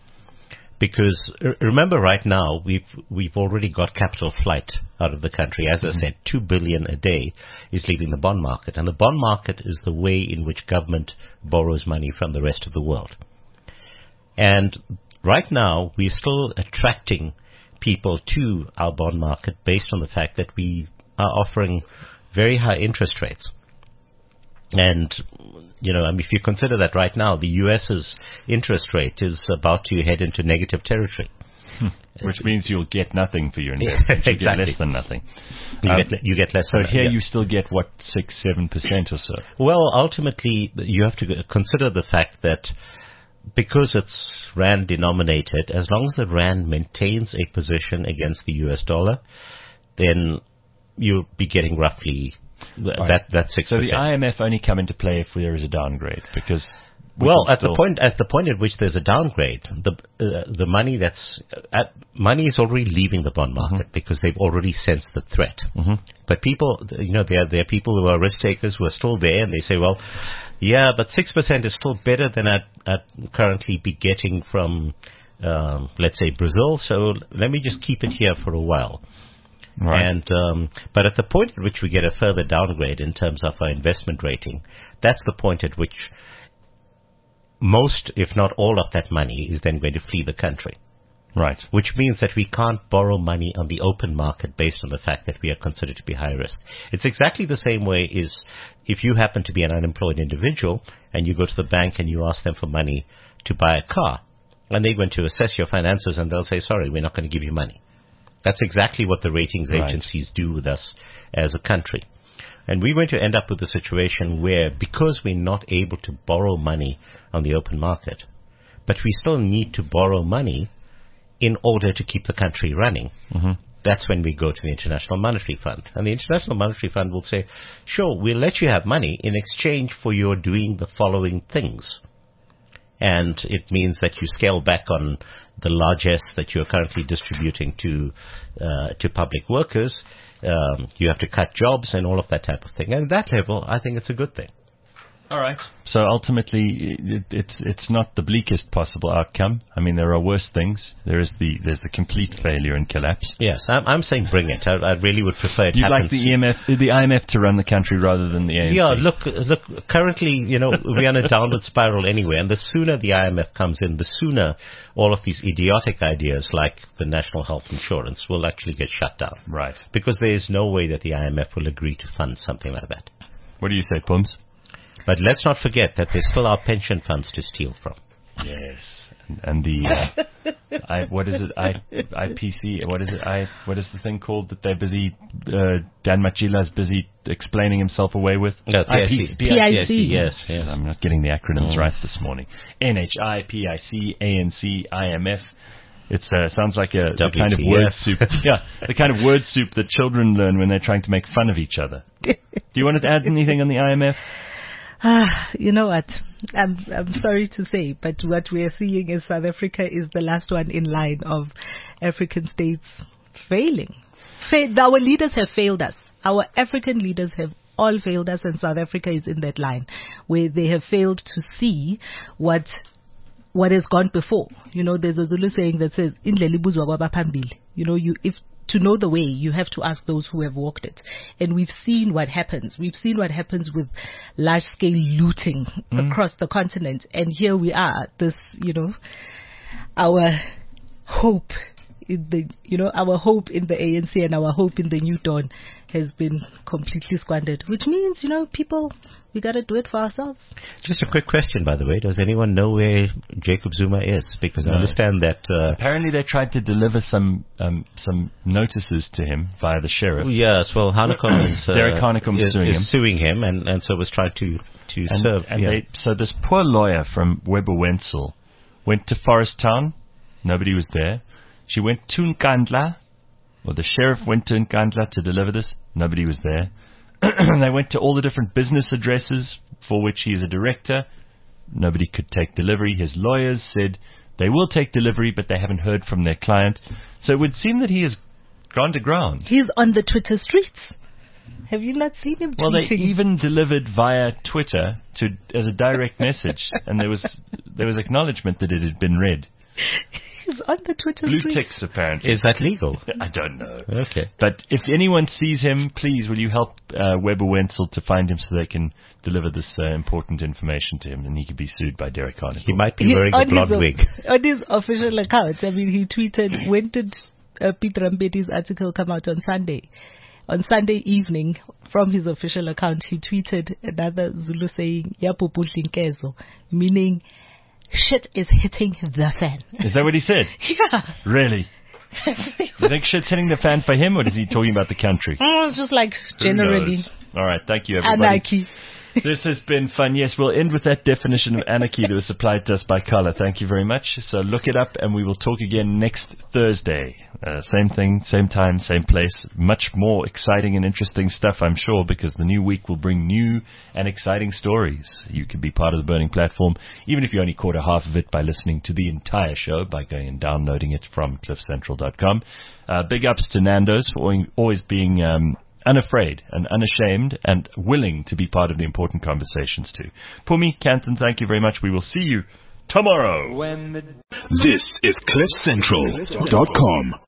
[SPEAKER 3] Because r- remember, right now we've we've already got capital flight out of the country. As I said, two billion a day is leaving the bond market, and the bond market is the way in which government borrows money from the rest of the world. And right now we're still attracting people to our bond market based on the fact that we are offering very high interest rates. And, you know, I mean, if you consider that right now, the US's interest rate is about to head into negative territory.
[SPEAKER 2] Which means you'll get nothing for your investment. You
[SPEAKER 3] Exactly.
[SPEAKER 2] get less than nothing.
[SPEAKER 3] You,
[SPEAKER 2] Um,
[SPEAKER 3] get, le- you get less
[SPEAKER 2] So
[SPEAKER 3] than
[SPEAKER 2] here
[SPEAKER 3] yeah.
[SPEAKER 2] you still get, what, six, seven percent or so?
[SPEAKER 3] Well, ultimately, you have to consider the fact that because it's rand denominated, as long as the rand maintains a position against the U S dollar, then you'll be getting roughly th-
[SPEAKER 2] Right.
[SPEAKER 3] that that's six
[SPEAKER 2] So
[SPEAKER 3] percent.
[SPEAKER 2] the I M F only come into play if there is a downgrade, because we
[SPEAKER 3] Well,
[SPEAKER 2] can
[SPEAKER 3] at the
[SPEAKER 2] still-
[SPEAKER 3] point at the point at which there's a downgrade, the uh, the money that's uh, at, money is already leaving the bond market
[SPEAKER 2] Mm-hmm.
[SPEAKER 3] because they've already sensed the threat. Mm-hmm. But people, you know, there there are people who are risk takers who are still there, and they say, well, yeah, but six percent is still better than I'd, I'd currently be getting from, um, let's say, Brazil. So let me just keep it here for a while.
[SPEAKER 2] Right.
[SPEAKER 3] And um, but at the point at which we get a further downgrade in terms of our investment rating, that's the point at which most, if not all, of that money is then going to flee the country.
[SPEAKER 2] Right.
[SPEAKER 3] Which means that we can't borrow money on the open market based on the fact that we are considered to be high risk. It's exactly the same way as if you happen to be an unemployed individual and you go to the bank and you ask them for money to buy a car, and they're going to assess your finances and they'll say, sorry, we're not going to give you money. That's exactly what the ratings
[SPEAKER 2] Right.
[SPEAKER 3] agencies do with us as a country. And we're going to end up with a situation where, because we're not able to borrow money on the open market, but we still need to borrow money in order to keep the country running, mm-hmm. that's when we go to the International Monetary Fund. And the International Monetary Fund will say, sure, we'll let you have money in exchange for your doing the following things. And it means that you scale back on the largesse that you're currently distributing to uh, to public workers. Um, you have to cut jobs and all of that type of thing. And at that level, I think it's a good thing.
[SPEAKER 2] All right. So ultimately, it, it's it's not the bleakest possible outcome. I mean, there are worse things. There is the there's the complete failure and collapse.
[SPEAKER 3] Yes, I'm, I'm saying bring it. I, I really would prefer it
[SPEAKER 2] You'd like
[SPEAKER 3] happens.
[SPEAKER 2] the E M F, the I M F to run the country rather than the A N C.
[SPEAKER 3] Yeah, look, look. Currently, you know, we're on a downward spiral anyway, and the sooner the I M F comes in, the sooner all of these idiotic ideas like the national health insurance will actually get shut down.
[SPEAKER 2] Right.
[SPEAKER 3] Because there is no way that the I M F will agree to fund something like that.
[SPEAKER 2] What do you say, Pums?
[SPEAKER 3] But let's not forget that there's still our pension funds to steal from.
[SPEAKER 2] Yes. And the uh, I, what is it? I I P C. What is it? I what is the thing called that they're busy? Uh, Dan Machila's busy explaining himself away with.
[SPEAKER 3] No, P I C.
[SPEAKER 4] P I C.
[SPEAKER 3] Yes, yes.
[SPEAKER 2] I'm not getting the acronyms
[SPEAKER 3] Mm.
[SPEAKER 2] right this morning. N H I, P I C, A N C, I M F. It uh, sounds like a the kind of word soup. Yeah, the kind of word soup that children learn when they're trying to make fun of each other. Do you want to add anything on the I M F?
[SPEAKER 4] Ah, you know what? I'm I'm sorry to say, but what we are seeing is South Africa is the last one in line of African states failing. Fa- our leaders have failed us. Our African leaders have all failed us, and South Africa is in that line where they have failed to see what what has gone before. You know, there's a Zulu saying that says, "Indlela ibuzwa kwabaphambili." You know, you if to know the way, you have to ask those who have walked it. And we've seen what happens. We've seen what happens with large-scale looting mm. across the continent. And here we are, this, you know, our hope in the, you know, our hope in the A N C and our hope in the New Dawn has been completely squandered, which means, you know, people, we got to do it for ourselves.
[SPEAKER 3] Just a quick question, by the way. Does anyone know where Jacob Zuma is? Because no. I understand that... Uh,
[SPEAKER 2] Apparently they tried to deliver some um, some notices to him via the sheriff.
[SPEAKER 3] Yes, well, Hanekom is... Uh,
[SPEAKER 2] Derek Hanekom is, suing
[SPEAKER 3] is
[SPEAKER 2] him.
[SPEAKER 3] suing him, and, and so was trying to, to
[SPEAKER 2] and,
[SPEAKER 3] serve...
[SPEAKER 2] And
[SPEAKER 3] yeah.
[SPEAKER 2] they, so this poor lawyer from Weber Wenzel went to Forest Town. Nobody was there. She went to Nkandla. Well, the sheriff went to Nkandla to deliver this. Nobody was there. They went to all the different business addresses for which he is a director. Nobody could take delivery. His lawyers said they will take delivery, but they haven't heard from their client. So it would seem that he has gone to ground.
[SPEAKER 4] He's on the Twitter streets. Have you not seen him tweeting?
[SPEAKER 2] Well, they even delivered via Twitter to as a direct message, and there was there was acknowledgement that it had been read.
[SPEAKER 4] He's on the Twitter
[SPEAKER 2] Blue
[SPEAKER 4] streets.
[SPEAKER 2] ticks, apparently.
[SPEAKER 3] Is that legal?
[SPEAKER 2] I don't know.
[SPEAKER 3] Okay.
[SPEAKER 2] But if anyone sees him, please, will you help uh, Weber Wenzel to find him so they can deliver this uh, important information to him, and he could be sued by Derek Hanekom.
[SPEAKER 3] He might be
[SPEAKER 4] He-
[SPEAKER 3] wearing a
[SPEAKER 4] on
[SPEAKER 3] blonde
[SPEAKER 4] his,
[SPEAKER 3] wig.
[SPEAKER 4] On his official account, I mean, he tweeted, when did uh, Peter Mbeti's article come out on Sunday? On Sunday evening, from his official account, he tweeted another Zulu saying, Yapupu Linkezo, meaning, shit is hitting the fan.
[SPEAKER 2] Is that what he said?
[SPEAKER 4] Yeah.
[SPEAKER 2] Really? You think shit's hitting the fan for him, or is he talking about the country?
[SPEAKER 4] It was just like,
[SPEAKER 2] Who
[SPEAKER 4] generally,
[SPEAKER 2] knows? All right, thank you, everybody.
[SPEAKER 4] anarchy.
[SPEAKER 2] This has been fun. Yes, we'll end with that definition of anarchy that was supplied to us by Carla. Thank you very much. So look it up, and we will talk again next Thursday. Uh, same thing, same time, same place. Much more exciting and interesting stuff, I'm sure, because the new week will bring new and exciting stories. You can be part of the Burning Platform, even if you only caught a half of it, by listening to the entire show, by going and downloading it from cliff central dot com. Uh, big ups to Nando's for always being um, unafraid and unashamed and willing to be part of the important conversations too. Pumi, Canton, thank you very much. We will see you tomorrow.
[SPEAKER 1] This is cliff central dot com.